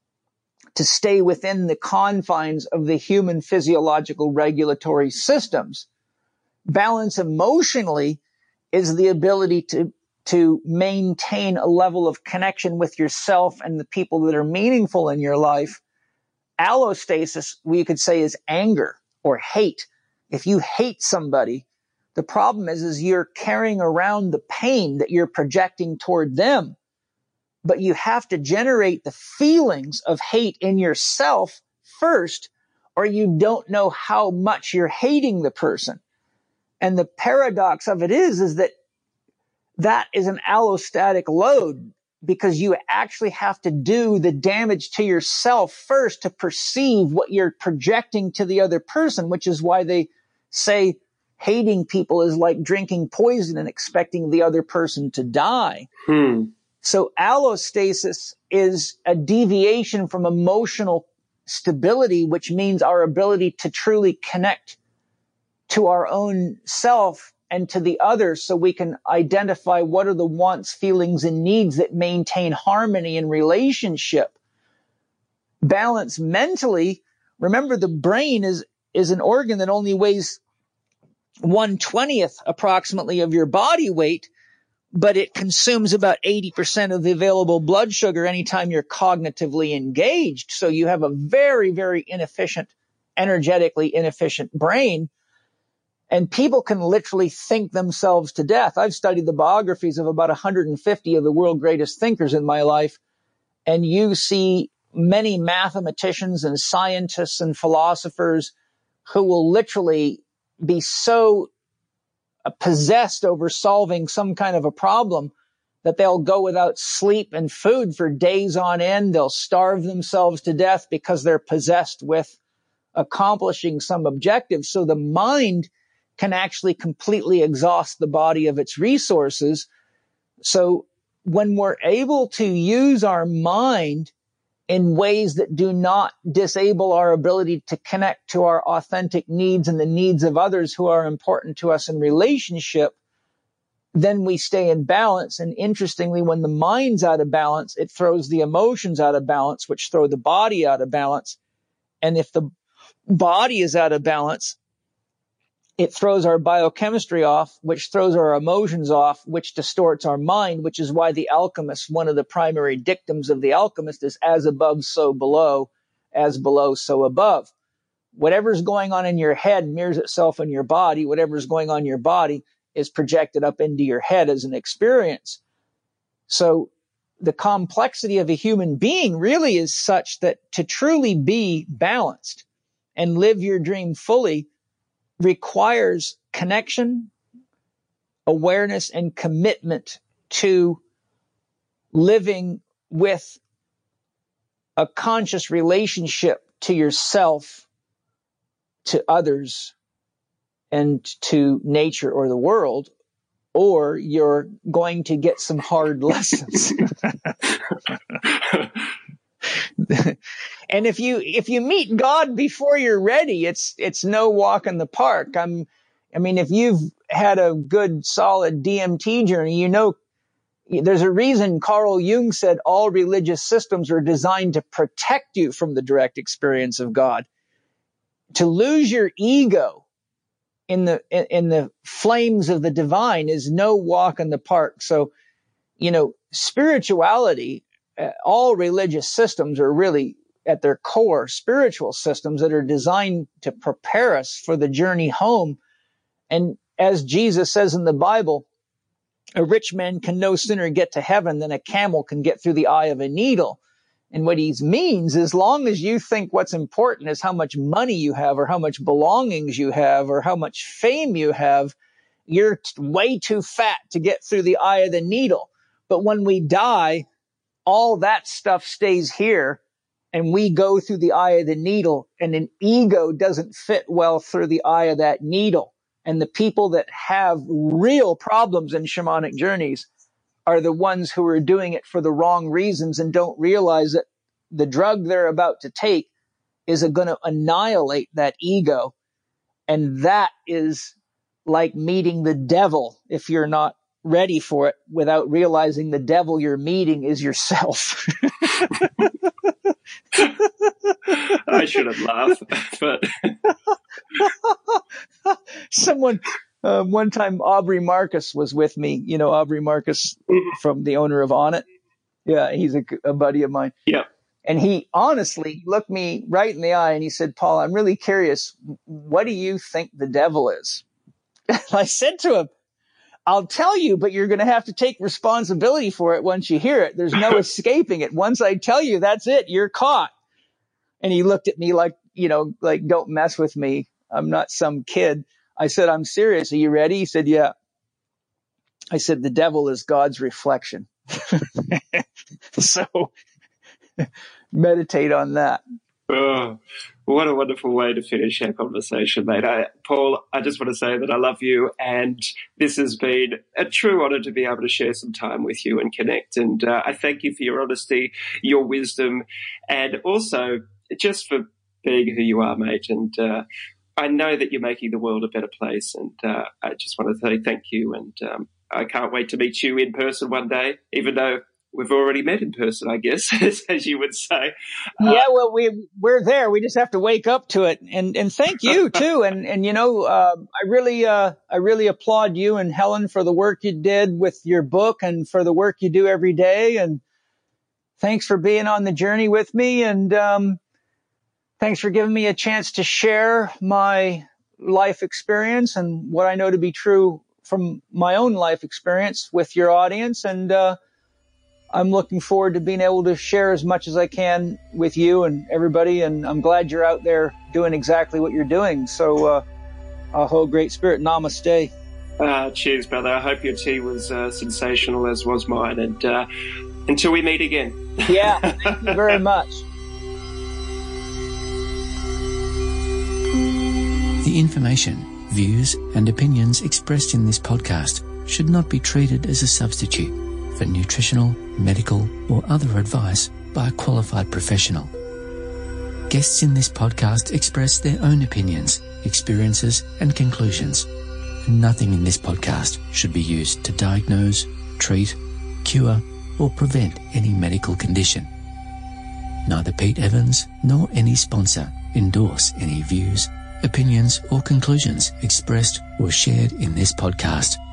Speaker 2: to stay within the confines of the human physiological regulatory systems. Balance emotionally is the ability to to maintain a level of connection with yourself and the people that are meaningful in your life. Allostasis, we could say, is anger or hate. If you hate somebody, the problem is, is you're carrying around the pain that you're projecting toward them. But you have to generate the feelings of hate in yourself first, or you don't know how much you're hating the person. And the paradox of it is, is that that is an allostatic load, because you actually have to do the damage to yourself first to perceive what you're projecting to the other person, which is why they say hating people is like drinking poison and expecting the other person to die.
Speaker 1: Hmm.
Speaker 2: So allostasis is a deviation from emotional stability, which means our ability to truly connect to our own self and to the other, so we can identify what are the wants, feelings, and needs that maintain harmony in relationship. Balance mentally, remember the brain is, is an organ that only weighs one twentieth approximately of your body weight, but it consumes about eighty percent of the available blood sugar anytime you're cognitively engaged. So you have a very, very inefficient, energetically inefficient brain. And people can literally think themselves to death. I've studied the biographies of about one hundred fifty of the world's greatest thinkers in my life. And you see many mathematicians and scientists and philosophers who will literally be so possessed over solving some kind of a problem that they'll go without sleep and food for days on end. They'll starve themselves to death because they're possessed with accomplishing some objective. So the mind can actually completely exhaust the body of its resources. So when we're able to use our mind in ways that do not disable our ability to connect to our authentic needs and the needs of others who are important to us in relationship, then we stay in balance. And interestingly, when the mind's out of balance, it throws the emotions out of balance, which throw the body out of balance. And if the body is out of balance, it throws our biochemistry off, which throws our emotions off, which distorts our mind, which is why the alchemist, one of the primary dictums of the alchemist is as above, so below, as below, so above. Whatever's going on in your head mirrors itself in your body. Whatever's going on in your body is projected up into your head as an experience. So the complexity of a human being really is such that to truly be balanced and live your dream fully requires connection, awareness, and commitment to living with a conscious relationship to yourself, to others, and to nature or the world, or you're going to get some hard lessons. And if you, if you meet God before you're ready, it's, it's no walk in the park. I'm, I mean, if you've had a good solid D M T journey, you know, There's a reason Carl Jung said all religious systems are designed to protect you from the direct experience of God. To lose your ego in the in the flames of the divine is no walk in the park. So, you know, spirituality, uh, all religious systems are really at their core spiritual systems that are designed to prepare us for the journey home. And as Jesus says in the Bible, a rich man can no sooner get to heaven than a camel can get through the eye of a needle. And what he means, as long as you think what's important is how much money you have or how much belongings you have or how much fame you have, you're t- way too fat to get through the eye of the needle. But when we die, all that stuff stays here and we go through the eye of the needle, and an ego doesn't fit well through the eye of that needle. And the people that have real problems in shamanic journeys are the ones who are doing it for the wrong reasons and don't realize that the drug they're about to take is going to annihilate that ego. And that is like meeting the devil if you're not ready for it, without realizing the devil you're meeting is yourself.
Speaker 1: I shouldn't laugh, but
Speaker 2: someone, uh, one time Aubrey Marcus was with me, you know, Aubrey Marcus from the owner of On It. Yeah. He's a, a buddy of mine.
Speaker 1: Yeah.
Speaker 2: And he honestly looked me right in the eye and he said, Paul, I'm really curious. What do you think the devil is? And I said to him, I'll tell you, but you're going to have to take responsibility for it once you hear it. There's no escaping it. Once I tell you, that's it. You're caught. And he looked at me like, you know, like, don't mess with me. I'm not some kid. I said, I'm serious. Are you ready? He said, yeah. I said, the devil is God's reflection. So meditate on that.
Speaker 1: Oh, what a wonderful way to finish our conversation, mate. I, Paul, I just want to say that I love you, and this has been a true honour to be able to share some time with you and connect. And uh, I thank you for your honesty, your wisdom, and also just for being who you are, mate. And uh, I know that you're making the world a better place, and uh, I just want to say thank you. And um, I can't wait to meet you in person one day, even though we've already met in person, I guess, as you would say.
Speaker 2: Yeah, well, we, we're there. We just have to wake up to it. And, and thank you too. And, and, you know, uh, I really, uh, I really applaud you and Helen for the work you did with your book and for the work you do every day. And thanks for being on the journey with me. And, um, thanks for giving me a chance to share my life experience and what I know to be true from my own life experience with your audience. And, uh, I'm looking forward to being able to share as much as I can with you and everybody. And I'm glad you're out there doing exactly what you're doing. So, uh, Aho, Great Spirit, namaste.
Speaker 1: Uh, cheers, brother. I hope your tea was uh, sensational, as was mine. And uh, until we meet again.
Speaker 2: Yeah, thank you very much.
Speaker 3: The information, views, and opinions expressed in this podcast should not be treated as a substitute for nutritional, medical, or other advice by a qualified professional. Guests in this podcast express their own opinions, experiences, and conclusions. Nothing in this podcast should be used to diagnose, treat, cure, or prevent any medical condition. Neither Pete Evans nor any sponsor endorse any views, opinions, or conclusions expressed or shared in this podcast.